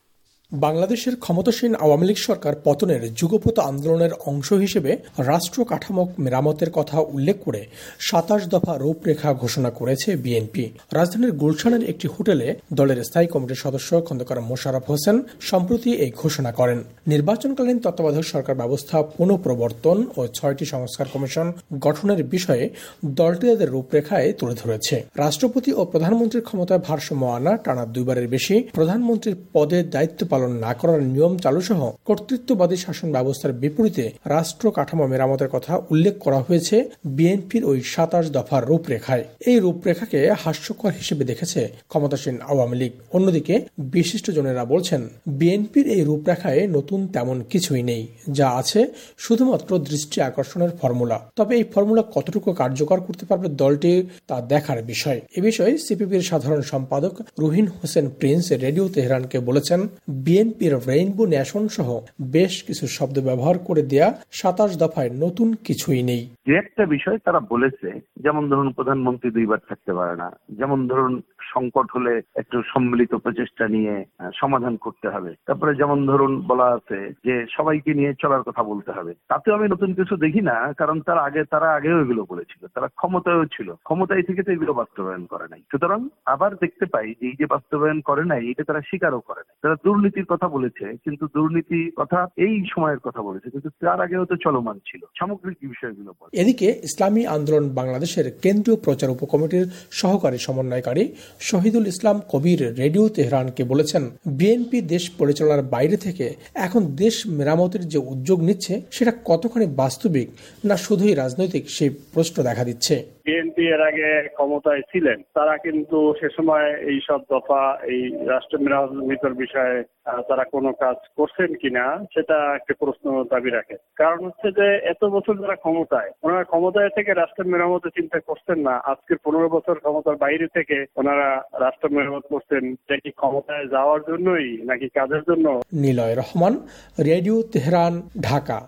বাংলাদেশের ক্ষমতাসীন আওয়ামী লীগ সরকার পতনের যুগপৎ আন্দোলনের অংশ হিসেবে রাষ্ট্র কাঠামো মেরামতের কথা উল্লেখ করে ২৭ দফা রূপরেখা ঘোষণা করেছে বিএনপি। রাজধানীর গুলশানের একটি হোটেলে দলের স্থায়ী কমিটির সদস্য খন্দকার মোশাররফ হোসেন সম্প্রতি এই ঘোষণা করেন। নির্বাচনকালীন তত্ত্বাবধায়ক সরকার ব্যবস্থা পুনঃপ্রবর্তন ও ৬টি সংস্কার কমিশন গঠনের বিষয়ে দলটি তাদের রূপরেখায় তুলে ধরেছে। রাষ্ট্রপতি ও প্রধানমন্ত্রীর ক্ষমতায় ভারসাম্য আনা, টানা ২ বারের বেশি প্রধানমন্ত্রীর পদে দায়িত্ব পালন না করার নিয়ম চালু সহ কর্তৃত্ববাদী শাসন ব্যবস্থার বিপরীতে রাষ্ট্র কাঠামো মেরামতের কথা উল্লেখ করা হয়েছে বিএনপির ওই ২৭ দফার রূপরেখায়। এই রূপরেখাকে হাস্যকর হিসেবে দেখেছে ক্ষমতাসীন আওয়ামী লীগ। অন্যদিকে বিশিষ্টজনেরা বলছেন, বিএনপির এই রূপরেখায় নতুন তেমন কিছুই নেই, যা আছে শুধুমাত্র দৃষ্টি আকর্ষণের ফর্মুলা। তবে এই ফর্মুলা কতটুকু কার্যকর করতে পারবে দলটি তা দেখার বিষয়। এ বিষয়ে সিপিবির সাধারণ সম্পাদক রুহিন হোসেন প্রিন্স রেডিও তেহরানকে বলেছেন, বিএনপির রেইনবো ন্যাশন সহ বেশ কিছু শব্দ ব্যবহার করে দেয়া ২৭ দফায় নতুন কিছুই নেই। যে একটা বিষয় তারা বলেছে, যেমন ধরুন প্রধানমন্ত্রী ২ বার থাকতে পারে না, যেমন ধরুন সংকট হলে একটু সম্মিলিত প্রচেষ্টা নিয়ে সমাধান করতে হবে, তারপরে যেমন ধরুন বলা আছে যে সবাইকে নিয়ে চলার কথা বলতে হবে। তাতেও আমি নতুন কিছু দেখি না, কারণ তারা আগেও এগুলো বলেছিল, তারা ক্ষমতায়ও ছিল, ক্ষমতায় থেকে তো এগুলো বাস্তবায়ন করে নাই। সুতরাং আবার দেখতে পাই যে এই যে বাস্তবায়ন করে নাই, এটা তারা স্বীকারও করে নাই। তারা দুর্নীতির কথা বলেছে, কিন্তু দুর্নীতি কথা এই সময়ের কথা বলেছে, কিন্তু তার আগেও তো চলমান ছিল। সামগ্রিক বিষয়গুলো বলে। এদিকে ইসলামী আন্দোলন বাংলাদেশের কেন্দ্রীয় প্রচার উপকমিটির সহকারী সমন্বয়কারী শহীদুল ইসলাম কবির রেডিও তেহরানকে বলেছেন, বিএনপি দেশ পরিচালনার বাইরে থেকে এখন দেশ মেরামতের যে উদ্যোগ নিচ্ছে সেটা কতখানি বাস্তবিক না শুধুই রাজনৈতিক, সেই প্রশ্ন দেখা দিচ্ছে। বিএনপি এর আগে ক্ষমতায় ছিলেন, তারা কিন্তু সে সময় এই সব দফা, এই রাষ্ট্র মেরামতের বিষয়ে তারা কোনো কাজ করছেন কিনা সেটা একটা প্রশ্ন দাবি রাখে। কারণ হচ্ছে যে এত বছর যারা ক্ষমতায়, ওনারা ক্ষমতায় থেকে রাষ্ট্র মেরামতের চিন্তা করছেন না। আজকে ১৫ বছর ক্ষমতার বাইরে থেকে ওনারা রাষ্ট্র মেরামত করছেন, এটা কি ক্ষমতায় যাওয়ার জন্যই নাকি কাজের জন্য? Niloy Rahman, radio Tehran, Dhaka.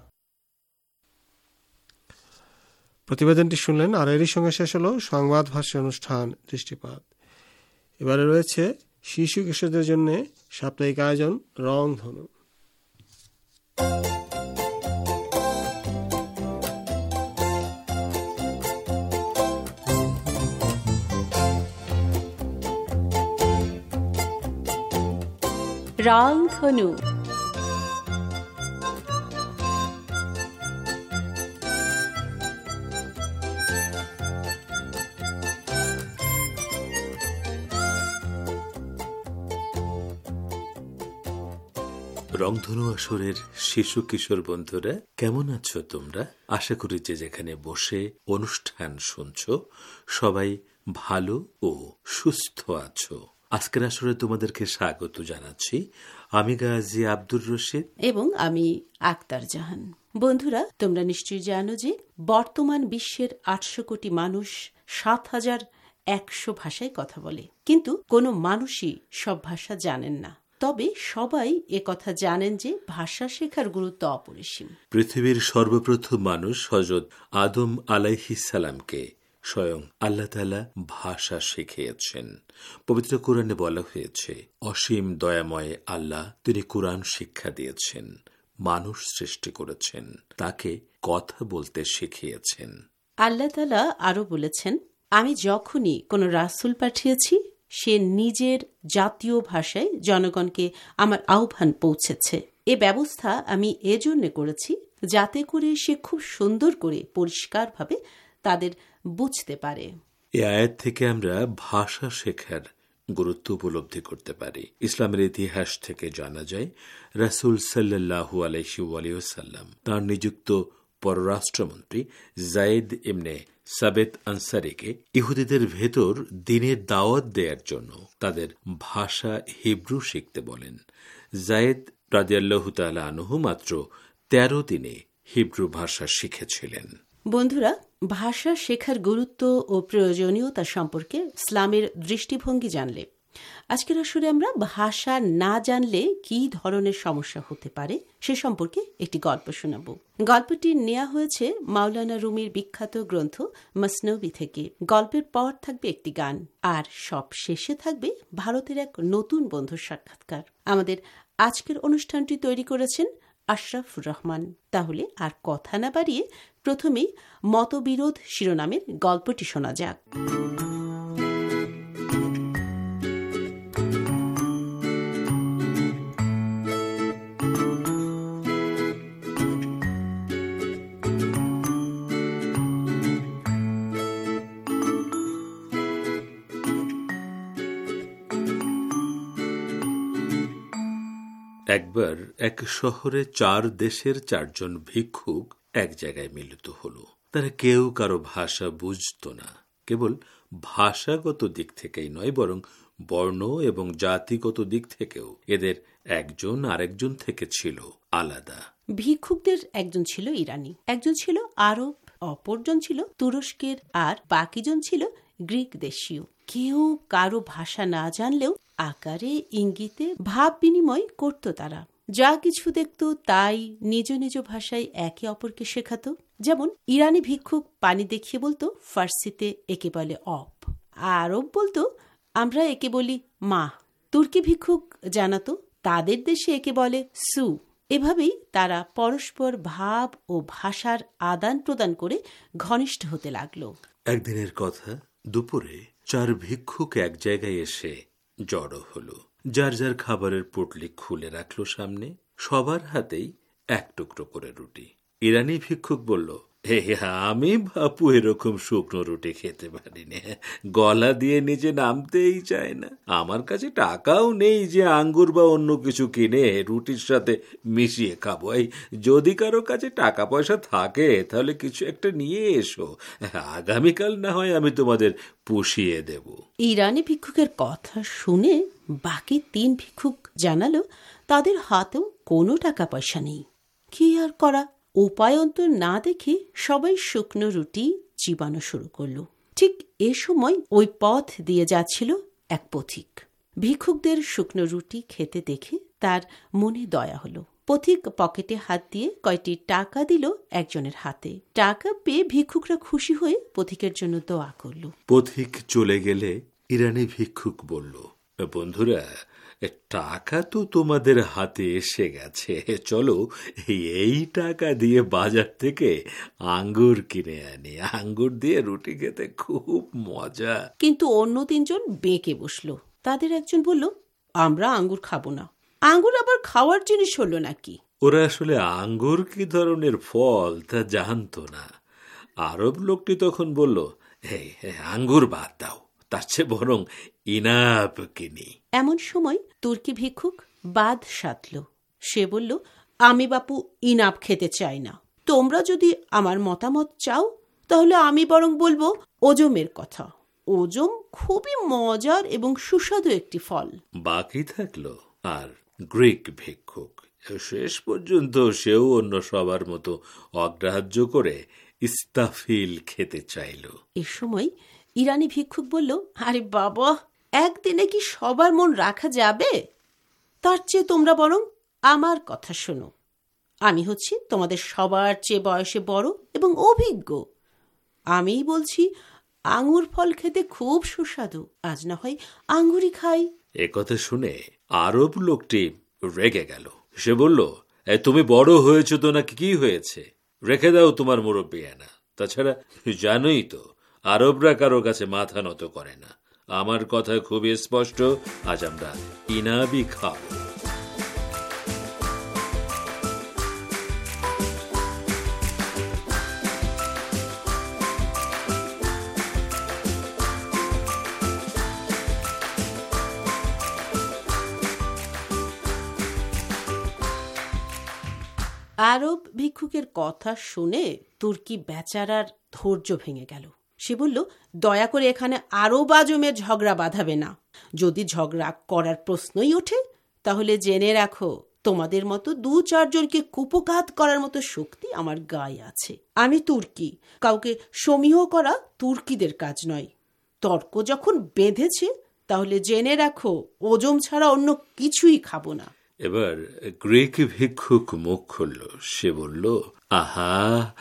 প্রতিবেদনটি শুনলেন, আর এরই সঙ্গে শেষ হল সংবাদ ভাষ্য অনুষ্ঠান দৃষ্টিপাত। এবারে রয়েছে শিশু কিশোরদের জন্য সাপ্তাহিক আয়োজন রংধনু। রংধনু। রংধনু আসরের শিশু কিশোর বন্ধুরা, কেমন আছো তোমরা? আশা করি যে যেখানে বসে অনুষ্ঠান শুনছো সবাই ভালো ও সুস্থ আছো। আজকের আসরে তোমাদেরকে স্বাগত জানাচ্ছি। আমি গাজী আব্দুর রশিদ এবং আমি আক্তার জাহান। বন্ধুরা, তোমরা নিশ্চয়ই জানো যে বর্তমান বিশ্বের ৮০০ কোটি মানুষ ৭,১০০ ভাষায় কথা বলে, কিন্তু কোনো মানুষই সব ভাষা জানেন না। তবে সবাই একথা জানেন যে ভাষা শেখার গুরুত্ব অপরিসীম। পৃথিবীর সর্বপ্রথম মানুষ হযরত আদম আলাইহিস সালামকে স্বয়ং আল্লাহ তাআলা ভাষা শিখিয়েছেন। পবিত্র কোরআনে বলা হয়েছে, অসীম দয়াময় আল্লাহ তিনি কোরআন শিক্ষা দিয়েছেন, মানুষ সৃষ্টি করেছেন, তাকে কথা বলতে শিখিয়েছেন। আল্লাহ তাআলা আরো বলেছেন, আমি যখনই কোনো রাসূল পাঠিয়েছি সে নিজের জাতীয় ভাষায় জনগণকে আমার আহ্বান পৌঁছেছে। এ ব্যবস্থা আমি এজন্য করেছি যাতে করে সে খুব সুন্দর করে পরিষ্কারভাবে তাদের বুঝতে পারে। এই আয়াত থেকে আমরা ভাষা শেখার গুরুত্ব উপলব্ধি করতে পারি। ইসলামের ইতিহাস থেকে জানা যায়, রাসূল সাল্লাল্লাহু আলাইহি ওয়াসাল্লাম তার নিযুক্ত পররাষ্ট্রমন্ত্রী যায়েদ ইবনে সাবেত আনসারীকে ইহুদিদের ভেতর দ্বীনের দাওয়াত দেওয়ার জন্য তাদের ভাষা হিব্রু শিখতে বলেন। যায়েদ রাদিয়াল্লাহু তাআলা আনহু মাত্র 13 দিনে হিব্রু ভাষা শিখেছিলেন। বন্ধুরা, ভাষা শেখার গুরুত্ব ও প্রয়োজনীয়তা সম্পর্কে ইসলামের দৃষ্টিভঙ্গি জানলে আজকের আসরে আমরা ভাষা না জানলে কি ধরনের সমস্যা হতে পারে সে সম্পর্কে একটি গল্প শোনাব। গল্পটি নেওয়া হয়েছে মাওলানা রুমির বিখ্যাত গ্রন্থ মসনবী থেকে। গল্পের পর থাকবে একটি গান, আর সব শেষে থাকবে ভারতের এক নতুন বন্ধুর সাক্ষাৎকার। আমাদের আজকের অনুষ্ঠানটি তৈরি করেছেন আশরাফুর রহমান। তাহলে আর কথা না বাড়িয়ে প্রথমেই মতবিরোধ শিরোনামের গল্পটি শোনা যাক। একবার এক শহরে 4 দেশের 4 জন ভিক্ষুক এক জায়গায় মিলিত হলো। তারা কেউ কারো ভাষা বুঝতো না। কেবল ভাষাগত দিক থেকেই নয়, বরং বর্ণ এবং জাতিগত দিক থেকেও এদের একজন আরেকজন থেকে ছিল আলাদা। ভিক্ষুকদের একজন ছিল ইরানি, একজন ছিল আরব, অপরজন ছিল তুরস্কের, আর বাকিজন ছিল গ্রিক দেশীয়। কেউ কারো ভাষা না জানলেও আকারে ইঙ্গিতে ভাব বিনিময় করত। তারা যা কিছু দেখত তাই নিজ নিজ ভাষায় একে অপরকে শেখাতো। যেমন ইরানি ভিক্ষুক পানি দেখিয়ে বলতো ফার্সিতে একে বলে অপ, আরব বলতো আমরা একে বলি মা। তুর্কি ভিক্ষুক জানাতো তাদের দেশে একে বলে সু। এভাবেই তারা পরস্পর ভাব ও ভাষার আদান প্রদান করে ঘনিষ্ঠ হতে লাগলো। একদিনের কথা, দুপুরে 4 ভিক্ষুক এক জায়গায় এসে জড়ো হলো। যার যার খাবারের পুটলি খুলে রাখলো সামনে। সবার হাতেই 1 টুকরো করে রুটি। ইরানি ভিক্ষুক বলল, হে আমি বাপু এরকম শুকনো রুটি খেতে পারি না, গলা দিয়ে নিচে নামতেই চায় না। আমার কাছে টাকাও নেই যে আঙ্গুর বা অন্য কিছু কিনে রুটির সাথে মিশিয়ে খাবো। এই যদি কারো কাছে টাকা পয়সা থাকে তাহলে কিছু একটা নিয়ে এসো, আগামীকাল না হয় আমি তোমাদের পুষিয়ে দেব। ইরানি ভিক্ষুকের কথা শুনে বাকি 3 ভিক্ষুক জানালো তাদের হাতেও কোনো টাকা পয়সা নেই। কি আর করা, উপায় অন্তর না দেখে সবাই শুকনো রুটি চিবানো শুরু করলো। ঠিক এ সময় ওই পথ দিয়ে যাচ্ছিল এক পথিক। ভিক্ষুকদের শুকনো রুটি খেতে দেখে তার মনে দয়া হলো। পথিক পকেটে হাত দিয়ে কয়টি টাকা দিল একজনের হাতে। টাকা পেয়ে ভিক্ষুকরা খুশি হয়ে পথিকের জন্য দোয়া করল। পথিক চলে গেলে ইরানি ভিক্ষুক বলল, বন্ধুরা, টাকা তো তোমাদের হাতে এসে গেছে, চলো এই টাকা দিয়ে বাজার থেকে আঙ্গুর কিনে আনি। আঙ্গুর দিয়ে রুটি খেতে খুব মজা। কিন্তু অন্য 3 জন বেঁকে বসলো। তাদের একজন বলল, আমরা আঙ্গুর খাবো না। আঙ্গুর আবার খাওয়ার জিনিস হলো নাকি? ওরা আসলে আঙ্গুর কি ধরনের ফল তা জানতো না। আরব লোকটি তখন বলল, আঙ্গুর বাদ দাও, তার চেয়ে বরং ইনাপ কিনি। এমন সময় তুর্কি ভিক্ষুক বাদ সাধল। সে বলল, আমি বাপু ইনাপ খেতে চাই না। তোমরা যদি আমার মতামত চাও তাহলে আমি বরং বলবো ওজমের কথা। ওজম খুবই মজার এবং সুস্বাদু একটি ফল। বাকি থাকলো আর গ্রিক ভিক্ষুক। শেষ পর্যন্ত সেও অন্য সবার মতো অগ্রাহ্য করে ইস্তাফিল খেতে চাইল। এ সময় ইরানি ভিক্ষুক বলল, আরে বাবা, একদিনে কি সবার মন রাখা যাবে? তার চেয়ে তোমরা বরং আমার কথা শোনো। আমি হচ্ছি তোমাদের সবার চেয়ে বয়সে বড় এবং অভিজ্ঞ। আমিই বলছি, আঙুর ফল খেতে খুব সুস্বাদু, আজ না হয় আঙ্গুরই খাই। একথা শুনে আরব লোকটি রেগে গেল। সে বলল, তুমি বড় হয়েছো তো নাকি, কি হয়েছে? রেখে দাও তোমার মুরব্বিয়ানা। তাছাড়া জানোই তো আরবরা কারো কাছে মাথা নত করে না। আমার কথা খুবই স্পষ্ট, আজ আমরা ইনাবই খাবো। আরব ভিক্ষুকের কথা শুনে তুর্কি বেচারার ধৈর্য ভেঙে গেল। সে বলল, দয়া করে এখানে আরো বাজমের ঝগড়া বাঁধাবে না। যদি ঝগড়া করার প্রশ্নই ওঠে তাহলে জেনে রাখো, তোমাদের মতো 2-4 জনকে কুপঘাত করার মতো শক্তি আমার গায়ে আছে। আমি তুর্কি, কাউকে সমীহ করা তুর্কিদের কাজ নয়। তর্ক যখন বেঁধেছে তাহলে জেনে রাখো, ওজম ছাড়া অন্য কিছুই খাবো না। এবার গ্রিক ভিক্ষুক মুখ খুলল। সে বলল, আহা,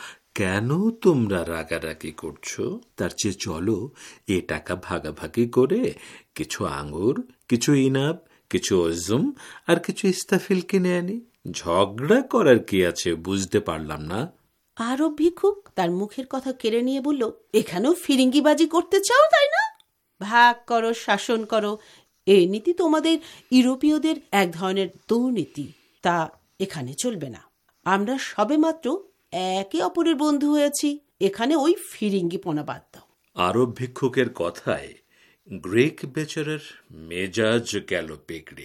কেন তোমরা রাগারাগি করছো? তার চেয়ে চলো এ টাকা ভাগাভাগি করে কিছু আঙ্গুর, কিছু ইনাব, কিছু ওজম আর কিছু ইস্তাফিল কিনে আনি। ঝগড়া করার কি আছে বুঝতে পারলাম না। আরব ভিক্ষুক তার মুখের কথা কেড়ে নিয়ে বলল, এখানেও ফিরিঙ্গিবাজি করতে চাও, তাই না? ভাগ করো, শাসন করো। এই নীতি তোমাদের ইউরোপীয়দের এক ধরনের দুর্নীতি, তা এখানে চলবে না। আমরা সবে মাত্র একে অপরের বন্ধু হয়েছি, এখানে ওই ফিরিঙ্গিপনা বাদ দাও। আরব ভিক্ষুকের কথায় গ্রিক বেচারার মেজাজ গেল বিগড়ে।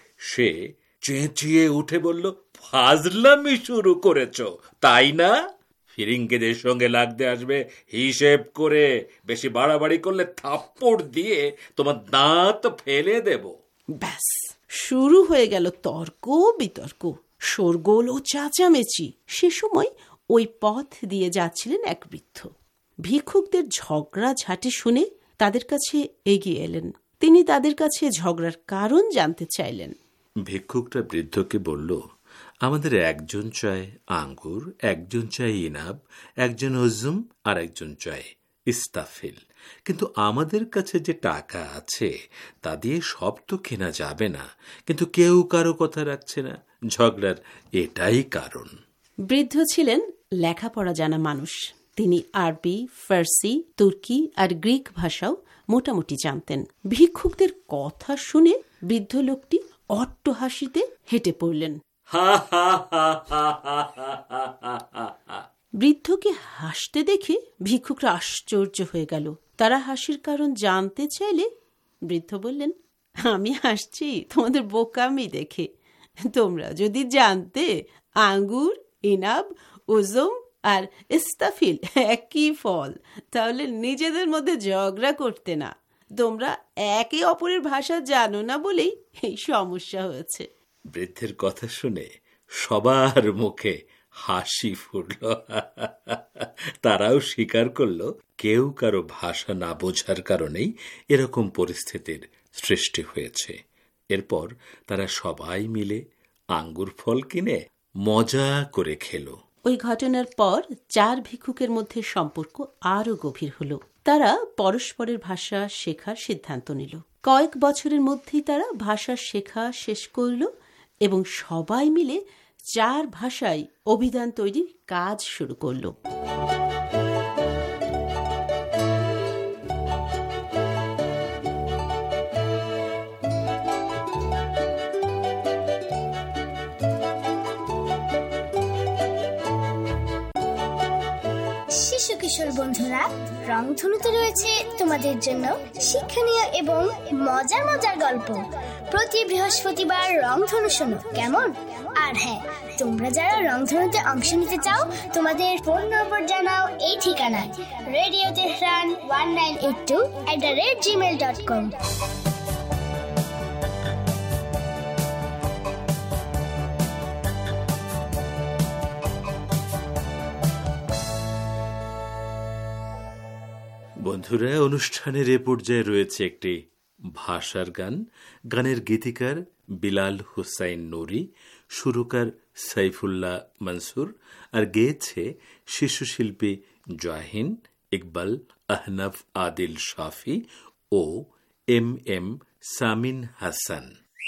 সে চেঁচিয়ে উঠে বলল, ফাজলামি শুরু করেছ তাই না? ফিরিঙ্গিদের সঙ্গে লাগতে আসবে হিসেব করে। বেশি বাড়াবাড়ি করলে থাপ্পড় দিয়ে তোমার দাঁত ফেলে দেব। ব্যাস, শুরু হয়ে গেল তর্ক বিতর্ক, শোরগোল ও চাচামেচি। সে সময় ওই পথ দিয়ে যাচ্ছিলেন এক বৃদ্ধ। ভিক্ষুকদের ঝগড়া ঝাঁটি শুনে তাদের কাছে এগিয়ে এলেন। তিনি তাদের কাছে ঝগড়ার কারণ জানতে চাইলেন। ভিক্ষুকটা বৃদ্ধকে বলল, আমাদের একজন চায় আঙ্গুর, একজন চায় ইনাব, একজন ওজম আর একজন চায় ইস্তাফিল। কিন্তু আমাদের কাছে যে টাকা আছে তা দিয়ে সব তো কেনা যাবে না। কিন্তু কেউ কারো কথা রাখছে না। ঝগড়ার এটাই কারণ। বৃদ্ধ ছিলেন লেখাপড়া জানা মানুষ। তিনি আরবি, ফার্সি, তুর্কি আর গ্রিক ভাষাও মোটামুটি জানতেন। ভিক্ষুকদের কথা শুনে বৃদ্ধ লোকটি অট্ট হাসিতে হেঁটে পড়লেন। বৃদ্ধকে হাসতে দেখে ভিক্ষুকরা আশ্চর্য হয়ে গেল। তারা হাসির কারণ জানতে চাইলে বৃদ্ধ বললেন, আমি হাসছি তোমাদের বোকামি দেখে। তোমরা যদি জানতে আঙ্গুর, ইনাব, ওজম আর ইস্তাফিল একই ফল, তাহলে নিজেদের মধ্যে ঝগড়া করতে না। তোমরা একে অপরের ভাষা জানো না বলেই এই সমস্যা হয়েছে। বৃদ্ধের কথা শুনে সবার মুখে হাসি ফুটল। তারাও স্বীকার করল, কেউ কারো ভাষা না বোঝার কারণেই এরকম পরিস্থিতির সৃষ্টি হয়েছে। এরপর তারা সবাই মিলে আঙ্গুর ফল কিনে মজা করে খেল। ওই ঘটনার পর 4 ভিক্ষুকের মধ্যে সম্পর্ক আরো গভীর হলো। তারা পরস্পরের ভাষা শেখার সিদ্ধান্ত নিল। কয়েক বছরের মধ্যেই তারা ভাষা শেখা শেষ করল এবং সবাই মিলে 4 ভাষায় অভিধান তৈরির কাজ শুরু করল। শিশু কিশোর বন্ধুরা, রংধনুতে রয়েছে তোমাদের জন্য শিক্ষণীয় এবং মজার মজার গল্প। প্রতি বৃহস্পতিবার রংধনু শোনো, কেমন? আর হ্যাঁ, তোমরা যারা রংধনুতে অংশ নিতে চাও, তোমাদের ফোন নম্বর জানাও এই ঠিকানায়, রেডিও তেহরান 1982@gmail.com। বন্ধুরা, অনুষ্ঠানের এ পর্যায়ে রয়েছে একটি ভাষার গান। গানের গীতিকার বিলাল হুসাইন নুরি, সুরকার সাইফুল্লাহ মনসুর, আর গেয়েছে শিশুশিল্পী জাহিন, ইকবাল, আহনাফ আদিল শাফি ও এম সামিন হাসান।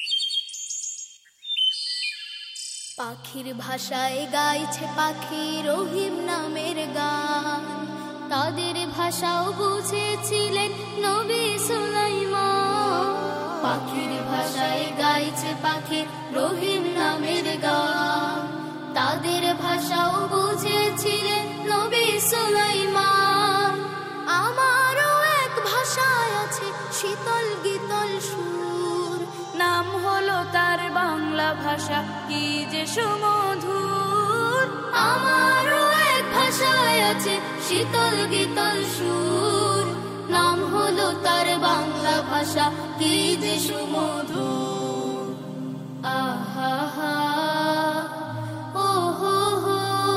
পাখির ভাষায় গাইছে পাখি রহিম নামের গান, তাদের ভাষাও বুঝেছিলেন নবী সুলাইমান। পাখির ভাষায় গাইছে পাখি রহিম নামের গান, তাদের ভাষাও বুঝেছিলেন নবী সুলাইমান। আমারও এক ভাষায় আছে শীতল গীতল সুর, নাম হলো তার বাংলা ভাষা কি যে সুমধুর। আমারও এক ভাষায় আছে শীতল গীতল সুর, নাম হলো তার বাংলা ভাষা কি যে সুমধুর। আহা হা ও হো হো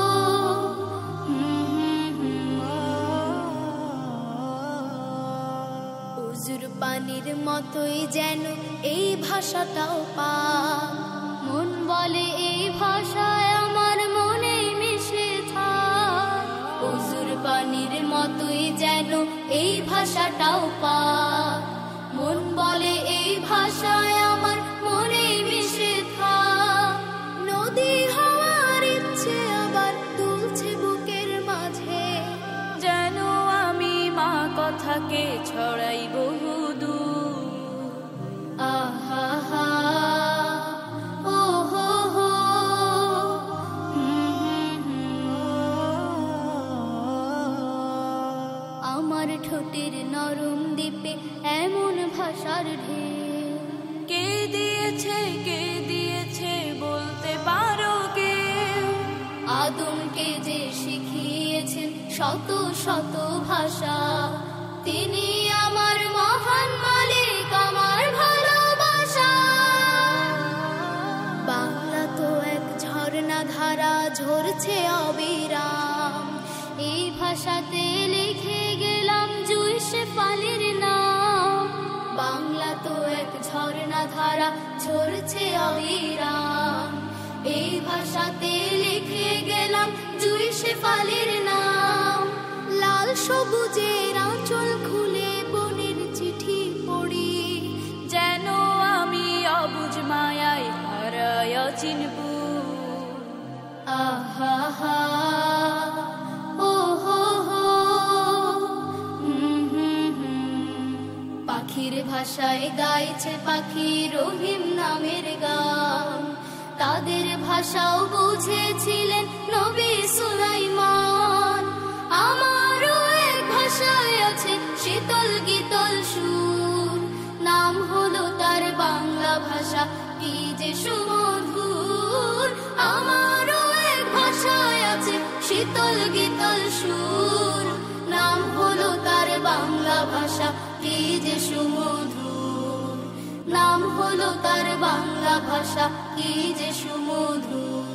উজুর পানির মতোই যেন এই ভাষাটাও পা, মন বলে এই ভাষায় আমার মনে মিশে থাক। উজুর পানির মতোই যেন এই ভাষাটাও পা, মন বলে এই ভাষায় আমার মনে মিশে থাক। নদী হওয়ার ইচ্ছে আবার তুলছে বুকের মাঝে, যেন আমি মা কথাকে ছড়াই বহুদূর। আহা হা ও হো হো আমার ঠোঁটের নরম দ্বীপে এমন ভাষার ঢেউ, কে দিয়েছে বলতে পারো কেউ? আদমকে যে শিখিয়েছেন শত শত ভাষা, তিনি আমার মহান মালিক, আমার ভালোবাসা। বাংলা তো এক ঝর্ণা ধারা ঝরছে অবিরাম, এই ভাষাতে লিখে গেলাম জুই শেফালির নাম। বাংলা তো এক ঝর্ণা ধারা ঝরছে অবিরাম, এই ভাষাতে লিখে গেলাম জুই শেফালির নাম। লাল সবুজের আঁচল খুলে বনের চিঠি পড়ি, যেন আমি অবুঝ মায়ায় হারায় চিনব। আহা হা ও হো হো পাখির ভাষায় গাইছে পাখি রহিম নামের গান, তাদের ভাষাও বুঝেছিলেন নবী সুলাইমান। আমারও এক ভাষায় আছে শীতল গীতল সুর, নাম হলো তার বাংলা ভাষা কি যে সুমধুর। আমারও এক ভাষায় আছে শীতল গীতল সুর, নাম হলো তার বাংলা ভাষা কি যে সুমধুর। নাম হলো তার বাংলা ভাষা কি যে সুমধুর।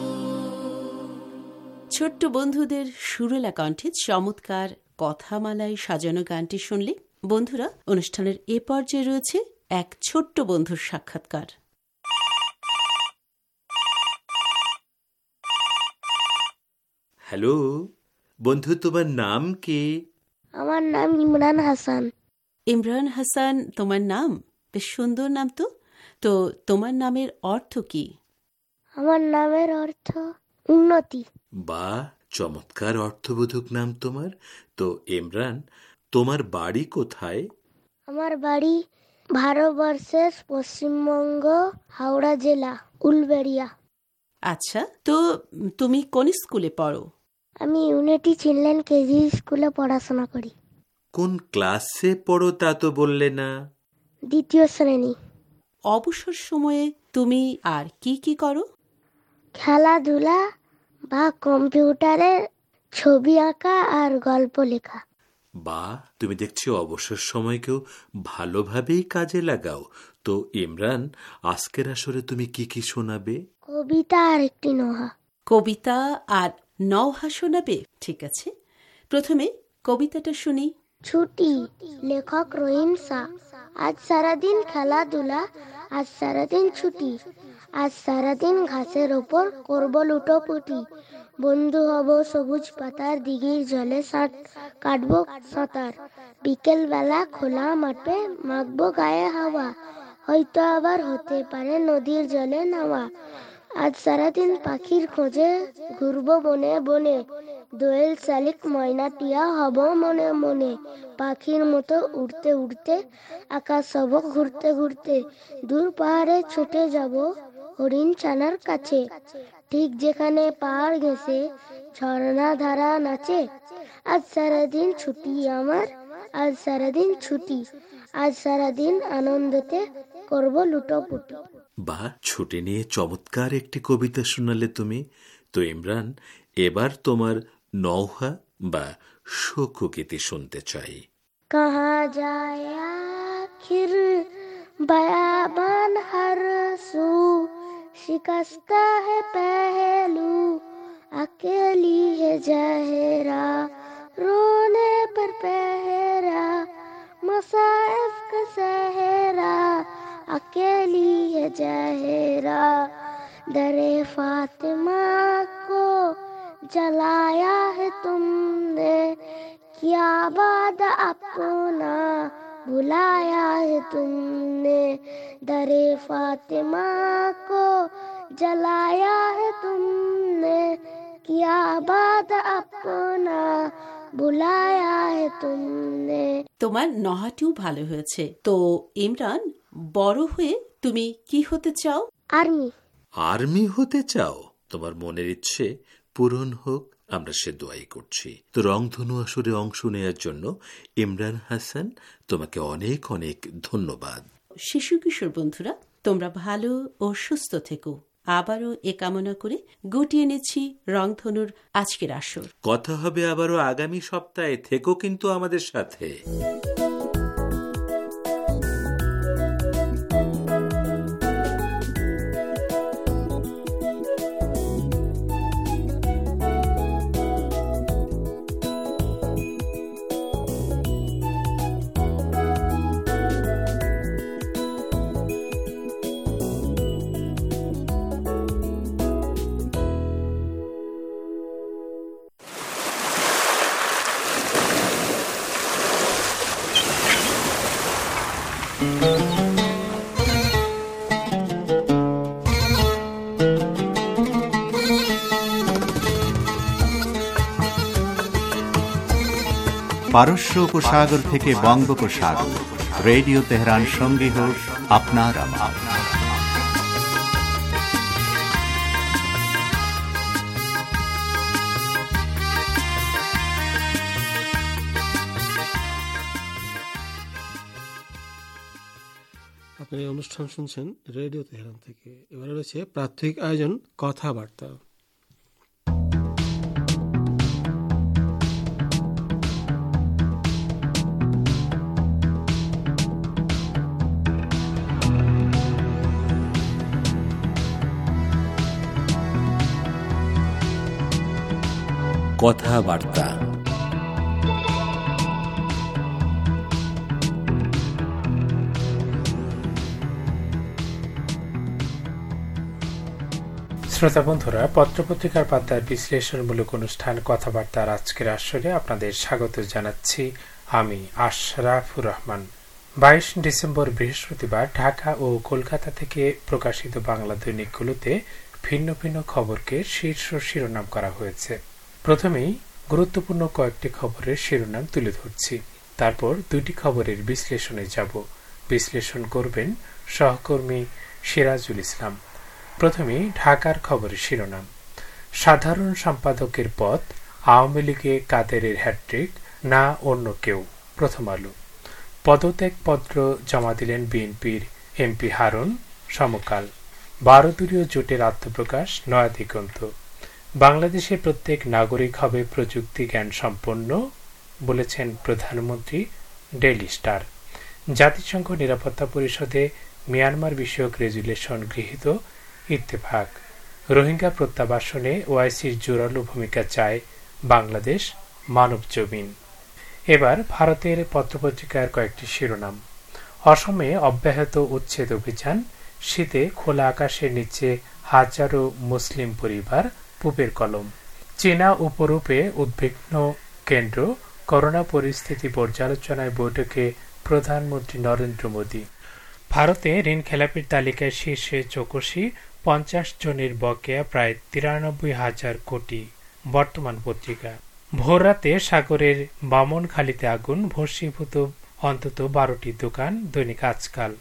ছোট্ট বন্ধুদের সুরেলা কণ্ঠে চমৎকার কথামালায় সাজানো গানটি শুনলে। বন্ধুরা, অনুষ্ঠানের এ পর্যায়ে রয়েছে এক ছোট্ট বন্ধুর সাক্ষাৎকার। হ্যালো বন্ধু, তোমার নাম কি? আমার নাম ইমরান হাসান। ইমরান হাসান তোমার নাম? বেশ সুন্দর নাম তো। তো তোমার নামের অর্থ কি? আমার নামের অর্থ উন্নতি। বা চমৎকার অর্থবোধক নাম তোমার। তো ইমরান, তোমার বাড়ি কোথায়? আমার বাড়ি ভারতবর্ষের পশ্চিমবঙ্গ হাওড়া জেলা উলবেড়িয়া। আচ্ছা, তো তুমি কোন স্কুলে পড়ো? আমি ইউনিটি চিলড্রেন কেজি স্কুলে পড়াশোনা করি। কোন ক্লাসে পড়ো তা তো বললে না। দ্বিতীয় শ্রেণী। অবসর সময়ে তুমি আর কি কি করো? খেলাধুলা বা কম্পিউটারে ছবি আঁকা আর গল্প লেখা। বা তুমি দেখছি অবসর সময়কেও ভালোভাবেই কাজে লাগাও। তো ইমরান, আজকের আসরে তুমি কি কি শোনাবে? কবিতা আর একটি নোহা। কবিতা আর নওহা শোনাবে? ঠিক আছে, প্রথমে কবিতাটা শুনি। ছুটি, লেখক রহিম শাহ। আজ সারাদিন খেলাধুলা আজ সারাদিন ছুটি, আজ সারাদিন ঘাসের ওপর করব লুটোপুটি, বন্ধু হব সবুজ পাতার দিঘির জলে কাটবো সাঁতার, বিকেল বেলা খোলা মাঠে মাখবো গায়ে হাওয়া, হয়তো আবার হতে পারে নদীর জলে নাওয়া। আজ সারাদিন পাখির খোঁজে ঘুরবো বনে বনে, দোয়েল শালিক ময়না টিয়া হব মনে মনে, পাখির মতো উড়তে উড়তে আকাশ হব ঘুরতে ঘুরতে, দূর পাহাড়ে ছুটে যাব হরিণ ছানার কাছে, ঠিক যেখানে পাহাড় ঘেঁষে ঝর্ণা ধারা নাচে। আজ সারাদিন ছুটি আমার, আজ সারাদিন ছুটি, আজ সারাদিন আনন্দতে করব লুটোপুটি। বা ছুটি নিয়ে চমৎকার একটি কবিতা শোনালে তুমি। তো ইমরান, এবার তোমার নৌহা বা শোকগীতি শুনতে চাই। কাহা যায় আখির বয়াবান হর সু, শিকস্তা है पहलू, अकेली है जहरा, रोने पर पहरा, मसाइफ का सहरा, अकेली है जहरा, दरे फातिमा को जलाया है तुमने, क्या बाद अपना बुलाया है तुमने, दरे फातिमा को जलाया है तुमने, क्या बाद अपना বুলায়া হে তুমনে। তোমার নহাটিও ভালো হয়েছে। তো ইমরান, বড় হয়ে তুমি কি হতে চাও? আর্মি। আর্মি হতে চাও? তোমার মনের ইচ্ছে পূরণ হোক, আমরা সে দোয়াই করছি। তো রংধনু আসরে অংশ নেওয়ার জন্য ইমরান হাসান, তোমাকে অনেক অনেক ধন্যবাদ। শিশু কিশোর বন্ধুরা, তোমরা ভালো ও সুস্থ থেকো। আবারও এ কামনা করে গুটিয়ে নিচ্ছি রংধনুর আজকের আসর। কথা হবে আবারও আগামী সপ্তাহে। থেকো কিন্তু আমাদের সাথে। পারস্য উপসাগর থেকে বঙ্গোপসাগর, রেডিও তেহরান সঙ্গে হোক আপনার আমার। আপনি এই অনুষ্ঠান শুনছেন রেডিও তেহরান থেকে। এবারে রয়েছে প্রাত্যহিক আয়োজন কথাবার্তা। কথাবার্তা। শ্রোতা বন্ধুরা, পত্রপত্রিকার পাতার বিশ্লেষণমূলক অনুষ্ঠান কথাবার্তার আজকের আসরে আপনাদের স্বাগত জানাচ্ছি আমি আশরাফুর রহমান। 22 ডিসেম্বর বৃহস্পতিবার ঢাকা ও কলকাতা থেকে প্রকাশিত বাংলা দৈনিকগুলোতে ভিন্ন ভিন্ন খবরকে শীর্ষ শিরোনাম করা হয়েছে। প্রথমেই গুরুত্বপূর্ণ কয়েকটি খবরের শিরোনাম তুলে ধরছি, তারপর দুটি খবরের বিশ্লেষণে যাব। বিশ্লেষণ করবেন সহকর্মী সিরাজুল ইসলাম। প্রথমে ঢাকার খবরের শিরোনাম, সাধারণ সম্পাদকের পদ আওয়ামী লীগে কাদেরের হ্যাট্রিক না অন্য কেউ। প্রথম আলো। পদত্যাগ পত্র জমা দিলেন বিএনপির এমপি হারুন। সমকাল। 12 দলীয় জোটের আত্মপ্রকাশ নয়াদিগন্ত। বাংলাদেশে প্রত্যেক নাগরিক হবে প্রযুক্তি জ্ঞান সম্পন্ন বলেছেন প্রধানমন্ত্রী। Daily Star. জাতিসংঘ নিরাপত্তা পরিষদে মিয়ানমার বিষয়ক রেজুলেশন গৃহীত। ইত্তেফাক। রোহিঙ্গা প্রত্যাবাসনে ওআইসির জোরালো ভূমিকা চায় বাংলাদেশ। মানব জমিন। এবার ভারতের পত্রপত্রিকার কয়েকটি শিরোনাম। অসমে অব্যাহত উচ্ছেদ অভিযান, শীতে খোলা আকাশের নিচে হাজারো মুসলিম পরিবার পুপের কলম। চীনা উপরূপে উদ্বিগ্ন কেন্দ্র, করোনা পরিস্থিতি পর্যালোচনায় বৈঠকে প্রধানমন্ত্রী নরেন্দ্র মোদী। ভারতে ঋণ খেলাপির তালিকায় শীর্ষে চৌকশি, 50 জনের বকেয়া প্রায় 93,000 কোটি। বর্তমান পত্রিকা। ভোররাতে সাগরের বামনখালীতে আগুন, ভস্মীভূত অন্তত 12টি দোকান। দৈনিক আজকাল।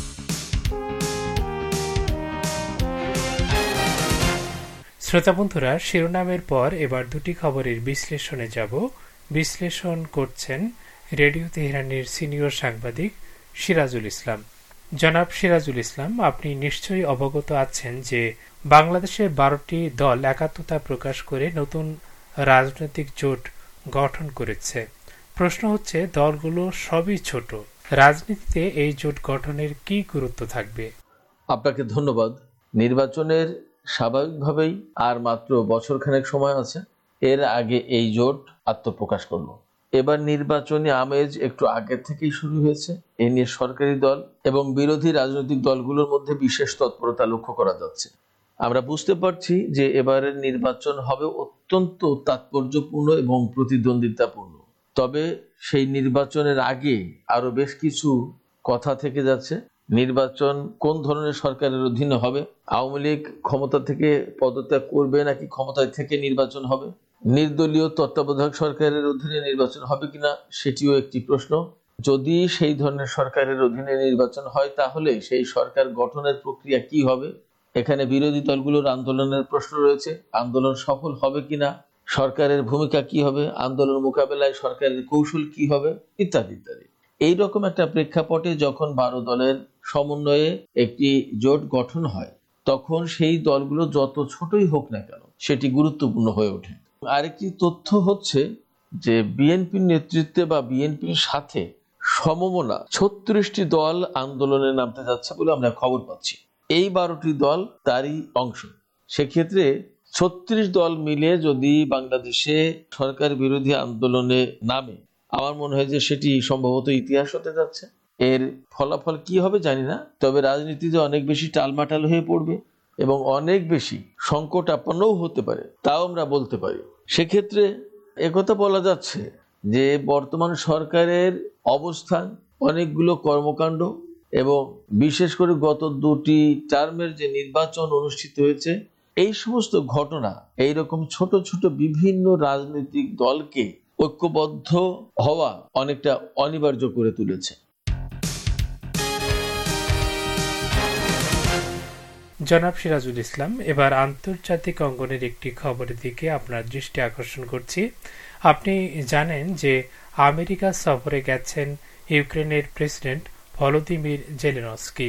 শ্রোতা বন্ধুরা, শিরোনামের পর এবার দুটি খবরের বিশ্লেষণে যাব। বিশ্লেষণ করছেন রেডিও তেহরানের সিনিয়র সাংবাদিক সিরাজুল ইসলাম। জনাব সিরাজুল ইসলাম, আপনি নিশ্চয়ই অবগত আছেন যে বাংলাদেশের 12টি দল একাত্মতা প্রকাশ করে নতুন রাজনৈতিক জোট গঠন করেছে। প্রশ্ন হচ্ছে, দলগুলো সবই ছোট, রাজনীতিতে এই জোট গঠনের কি গুরুত্ব থাকবে? আপনাকে ধন্যবাদ। নির্বাচনের স্বাভাবিকভাবেই আর মাত্র বছরখানেক সময় আছে। এর আগে এই জোট আত্মপ্রকাশ করল। এবার নির্বাচনী আমেজ একটু আগে থেকেই শুরু হয়েছে। এ নিয়ে সরকারি দল এবং বিরোধী রাজনৈতিক দলগুলোর মধ্যে বিশেষ তৎপরতা লক্ষ্য করা যাচ্ছে। আমরা বুঝতে পারছি যে এবারের নির্বাচন হবে অত্যন্ত তাৎপর্যপূর্ণ এবং প্রতিদ্বন্দ্বিতাপূর্ণ। তবে সেই নির্বাচনের আগে আরো বেশ কিছু কথা থেকে যাচ্ছে। নির্বাচন কোন ধরনের সরকারের অধীনে হবে, আওয়ামী লীগ ক্ষমতা থেকে পদত্যাগ করবে নাকি ক্ষমতায় থেকে নির্বাচন হবে, নির্দলীয় তত্ত্বাবধায়ক সরকারের অধীনে নির্বাচন হবে কিনা সেটিও একটি প্রশ্ন। যদি সেই ধরনের সরকারের অধীনে নির্বাচন হয় তাহলে সেই সরকার গঠনের প্রক্রিয়া কি হবে, এখানে বিরোধী দলগুলোর আন্দোলনের প্রশ্ন রয়েছে। আন্দোলন সফল হবে কিনা, সরকারের ভূমিকা কি হবে, আন্দোলন মোকাবেলায় সরকারের কৌশল কি হবে, ইত্যাদি ইত্যাদি। এইরকম একটা প্রেক্ষাপটে যখন 12 দলের সমন্বয়ে একটি জোট গঠন হয়, তখন সেই দলগুলো যত ছোটই হোক না কেন সেটি গুরুত্বপূর্ণ হয়ে ওঠে। আরেকটি তথ্য হচ্ছে যে বিএনপির নেতৃত্বে বা বিএনপির সাথে সমমনা 36টি দল আন্দোলনে নামতে যাচ্ছে বলে আমরা খবর পাচ্ছি। এই 12টি দল তারই অংশ। সেক্ষেত্রে 36 দল মিলে যদি বাংলাদেশে সরকার বিরোধী আন্দোলনে নামে, আমার মনে হয় যে সেটি সম্ভবত ইতিহাস হতে যাচ্ছে। এর ফলাফল কি হবে জানি না, তবে রাজনীতিতে অনেক বেশি টালমাটাল হয়ে পড়বে এবং অনেক বেশি সংকটাপন্নও হতে পারে, তাও আমরা বলতে পারি। সেক্ষেত্রে একথা বলা যাচ্ছে যে বর্তমান সরকারের অবস্থান, অনেকগুলো কর্মকাণ্ড এবং বিশেষ করে গত 2টি টার্মের যে নির্বাচন অনুষ্ঠিত হয়েছে, এই সমস্ত ঘটনা এইরকম ছোট ছোট বিভিন্ন রাজনৈতিক দলকে ঐক্যবদ্ধ হওয়া অনেকটা অনিবার্য করে তুলেছে। জনাব সিরাজুল ইসলাম, এবার আন্তর্জাতিক অঙ্গনের একটি খবরের দিকে আপনার দৃষ্টি আকর্ষণ করছি। আপনি জানেন যে আমেরিকা সফরে গেছেন ইউক্রেনের প্রেসিডেন্ট ভলোদিমির জেলেনস্কি।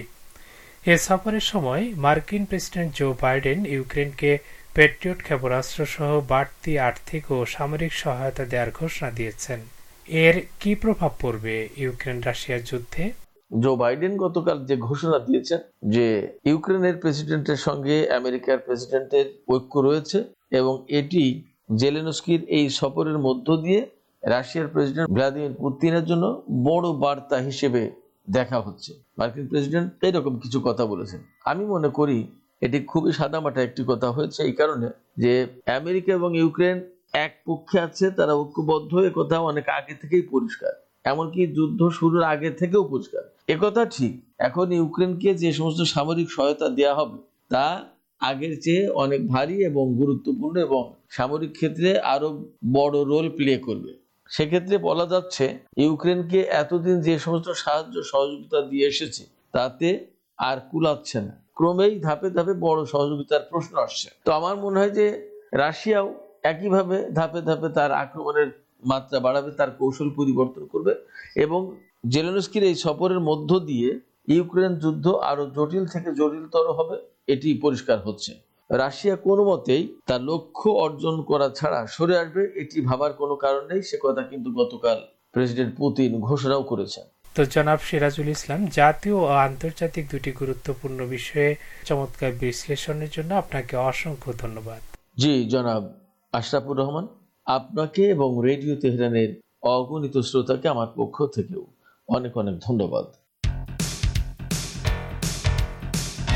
এ সফরের সময় মার্কিন প্রেসিডেন্ট জো বাইডেন ইউক্রেনকে প্যাট্রিয়ট ক্ষেপণাস্ত্র সহ বাড়তি আর্থিক ও সামরিক সহায়তা দেওয়ার ঘোষণা দিয়েছেন। এর কি প্রভাব পড়বে ইউক্রেন রাশিয়ার যুদ্ধে? জো বাইডেন গতকাল যে ঘোষণা দিয়েছেন যে ইউক্রেনের প্রেসিডেন্টের সঙ্গে আমেরিকার প্রেসিডেন্টের ঐক্য রয়েছে এবং এটি জেলেনস্কির এই সফরের মধ্য দিয়ে রাশিয়ার প্রেসিডেন্ট ভ্লাদিমির পুতিনের জন্য বড় বার্তা হিসেবে দেখা হচ্ছে। মার্কিন প্রেসিডেন্ট এইরকম কিছু কথা বলেছেন। আমি মনে করি এটি খুবই সাদামাটা একটি কথা হয়েছে, এই কারণে যে আমেরিকা এবং ইউক্রেন এক পক্ষে আছে, তারা ঐক্যবদ্ধ, একথা অনেক আগে থেকেই পরিষ্কার, এমনকি যুদ্ধ শুরুর আগে থেকেও পরিষ্কার। একথা ঠিক। এখন ইউক্রেনকে যে সমস্ত সামরিক সহায়তা দেওয়া হবে তা আগের চেয়ে অনেক ভারী এবং গুরুত্বপূর্ণ এবং সামরিক ক্ষেত্রে আরো বড় রোল প্লে করবে। সেক্ষেত্রে বলা যাচ্ছে ইউক্রেনকে এতদিন যে সমস্ত সাহায্য সহযোগিতা দিয়ে এসেছে তাতে আর কুলাচ্ছে না, ক্রমেই ধাপে ধাপে বড় সহযোগিতার প্রশ্ন আসছে। তো আমার মনে হয় যে রাশিয়াও একইভাবে ধাপে ধাপে তার আক্রমণের মাত্রা বাড়াবে, তার কৌশল পরিবর্তন করবে এবং জেলেনস্কির এই সফরের মধ্য দিয়ে ইউক্রেন যুদ্ধ আরো জটিল থেকে জটিলতর হবে, এটি পরিষ্কার হচ্ছে। রাশিয়া কোনো মতেই তার লক্ষ্য অর্জন করা ছাড়া সরে আসবে এটি ভাবার কোনো কারণ নেই, সে কথা কিন্তু গতকাল প্রেসিডেন্ট পুতিন ঘোষণাও করেছেন। তো জনাব সিরাজুল ইসলাম, জাতীয় ও আন্তর্জাতিক দুটি গুরুত্বপূর্ণ বিষয়ে চমৎকার বিশ্লেষণের জন্য আপনাকে অসংখ্য ধন্যবাদ। জি জনাব আশরাফুর রহমান, আপনাকে এবং রেডিও তেহরানের অগণিত শ্রোতাকে আমার পক্ষ থেকেও অনেক অনেক ধন্যবাদ।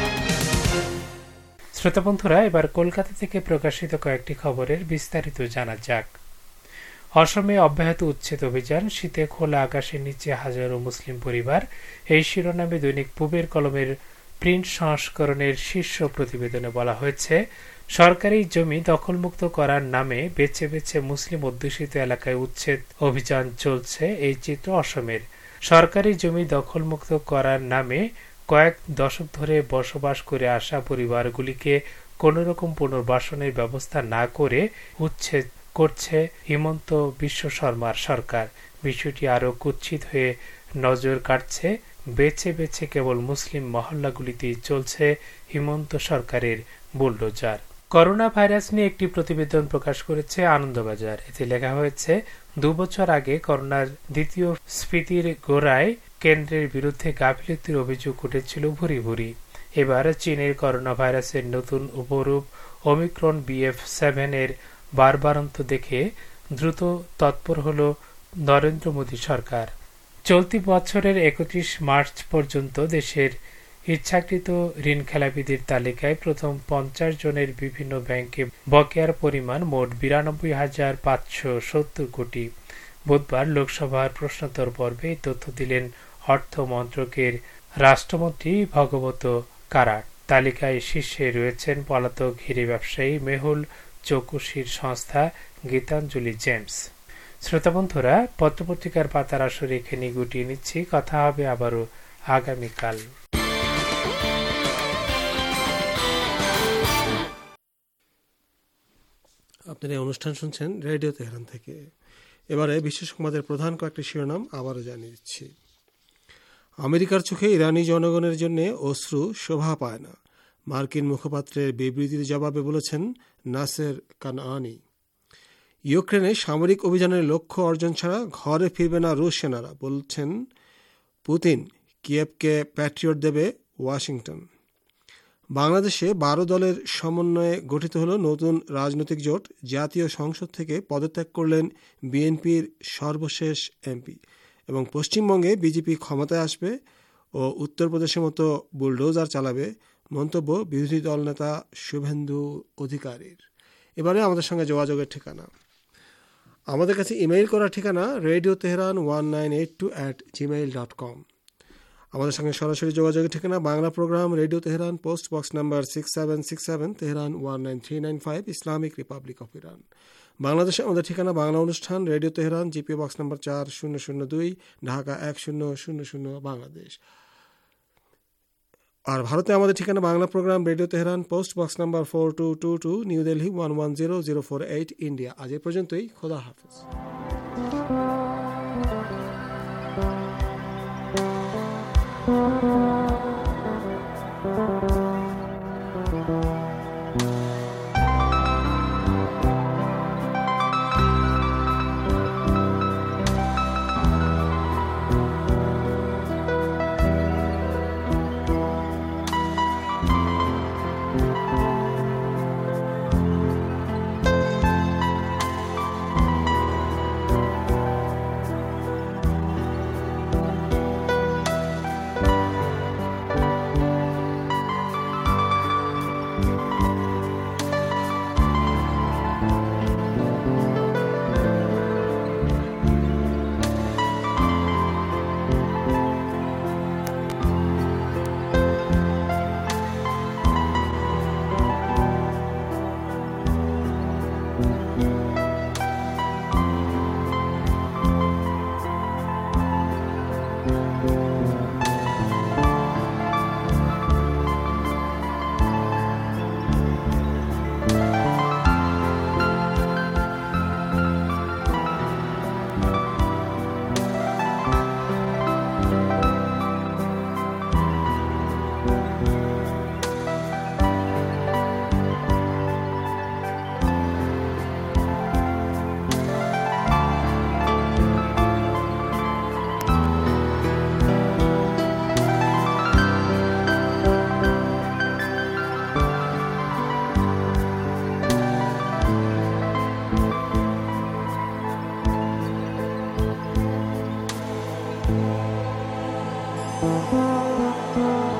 শ্রোতা বন্ধুরা, এবার কলকাতা থেকে প্রকাশিত কয়েকটি খবরের বিস্তারিত জানা যাক। অসমে অব্যাহত উচ্ছেদ অভিযান, শীতে খোলা আকাশের নিচে হাজারো মুসলিম পরিবার, এই শিরোনামে দৈনিক পূবের কলমের প্রিন্ট সংস্করণের শীর্ষ প্রতিবেদনে বলা হয়েছে, সরকারি জমি দখলমুক্ত করার নামে বেছে বেছে মুসলিম অধ্যুষিত এলাকায় উচ্ছেদ অভিযান চলছে। এই চিত্র অসমের। সরকারি জমি দখলমুক্ত করার নামে কয়েক দশক ধরে বসবাস করে আসা পরিবারগুলিকে কোনরকম পুনর্বাসনের ব্যবস্থা না করে উচ্ছেদ করছে হিমন্ত বিশ্ব শর্মার সরকার। বিষয়টি আরো কুৎসিত হয়ে নজর কাটছে। বেছে বেছে কেবল মুসলিম মহল্লাগুলিতেই চলছে হিমন্ত সরকারের বুলডোজার। করোনা ভাইরাস নিয়ে একটি প্রতিবেদন প্রকাশ করেছে আনন্দবাজার। এতে লেখা হয়েছে, 2 বছর আগে করোনার দ্বিতীয় স্ফীতির গোড়ায় কেন্দ্রের বিরুদ্ধে গাফিলতির অভিযোগ উঠেছিল ভুরি ভুরি। এবার চীনের করোনা ভাইরাসের নতুন উপরূপ ওমিক্রন BF.7 এর বারবারন্ত দেখে দ্রুত তৎপর হল নরেন্দ্র মোদী সরকার। চলতি বছরের 31 মার্চ পর্যন্ত দেশের ইচ্ছাকৃত ঋণ খেলাপিদের তালিকায় প্রথম 50 জনের বিভিন্ন ব্যাংকে বকেয়ার পরিমাণ মোট 92,570 কোটি। বুধবার লোকসভার প্রশ্নোত্তর পর্বে এই তথ্য দিলেন অর্থ মন্ত্রকের রাষ্ট্রমন্ত্রী ভগবত কারাট। তালিকায় শীর্ষে রয়েছেন পলাতক হিরে ব্যবসায়ী মেহুল চৌকসির সংস্থা গীতাঞ্জলি জেমস। শ্রোতা বন্ধুরা, পত্রপত্রিকার পাতার আসরে এখানে গুটিয়ে নিচ্ছি। কথা হবে আবারও আগামীকাল। আপনারা এই অনুষ্ঠান শুনছেন রেডিও তেহরান থেকে। এবারে বিশ্ব সংবাদের প্রধান কয়েকটি শিরোনাম আবারও জানিয়ে দিচ্ছি। আমেরিকার চোখে ইরানি জনগণের জন্য অশ্রু শোভা পায় না, মার্কিন মুখপাত্রের বিবৃতির জবাবে বলেছেন নাসের কানআনি। ইউক্রেনে সামরিক অভিযানের লক্ষ্য অর্জন ছাড়া ঘরে ফিরবে না রুশ সেনারা, বলছেন পুতিন। কিয়েভকে প্যাট্রিয়ট দেবে ওয়াশিংটন। বাংলাদেশে 12 দলের সমন্বয়ে গঠিত হল নতুন রাজনৈতিক জোট। জাতীয় সংসদ থেকে পদত্যাগ করলেন বিএনপির সর্বশেষ এমপি। এবং পশ্চিমবঙ্গে বিজেপি ক্ষমতায় আসবে ও উত্তরপ্রদেশের মতো বুলডোজার চালাবে, মন্তব্য বিরোধী দল নেতা শুভেন্দু অধিকারীর। এবারে আমাদের সঙ্গে যোগাযোগের ঠিকানা। আমাদের কাছে ইমেইল করার ঠিকানা radioteheran1982@gmail.com। আমাদের সঙ্গে সরাসরি যোগাযোগের ঠিকানা Bangla programme radio Tehran, post box number 6767, Tehran 19395, Islamic Republic of Iran. বাংলাদেশে আমাদের ঠিকানা বাংলা অনুষ্ঠান radio Tehran, GP box number 4002, Dhaka 1000 Bangladesh. আর ভারতে আমাদের ঠিকানা Bangla programme radio Tehran, post box number 4222, New Delhi 110048, India. আজ এ পর্যন্তই। খোদা হাফেজ। Thank you.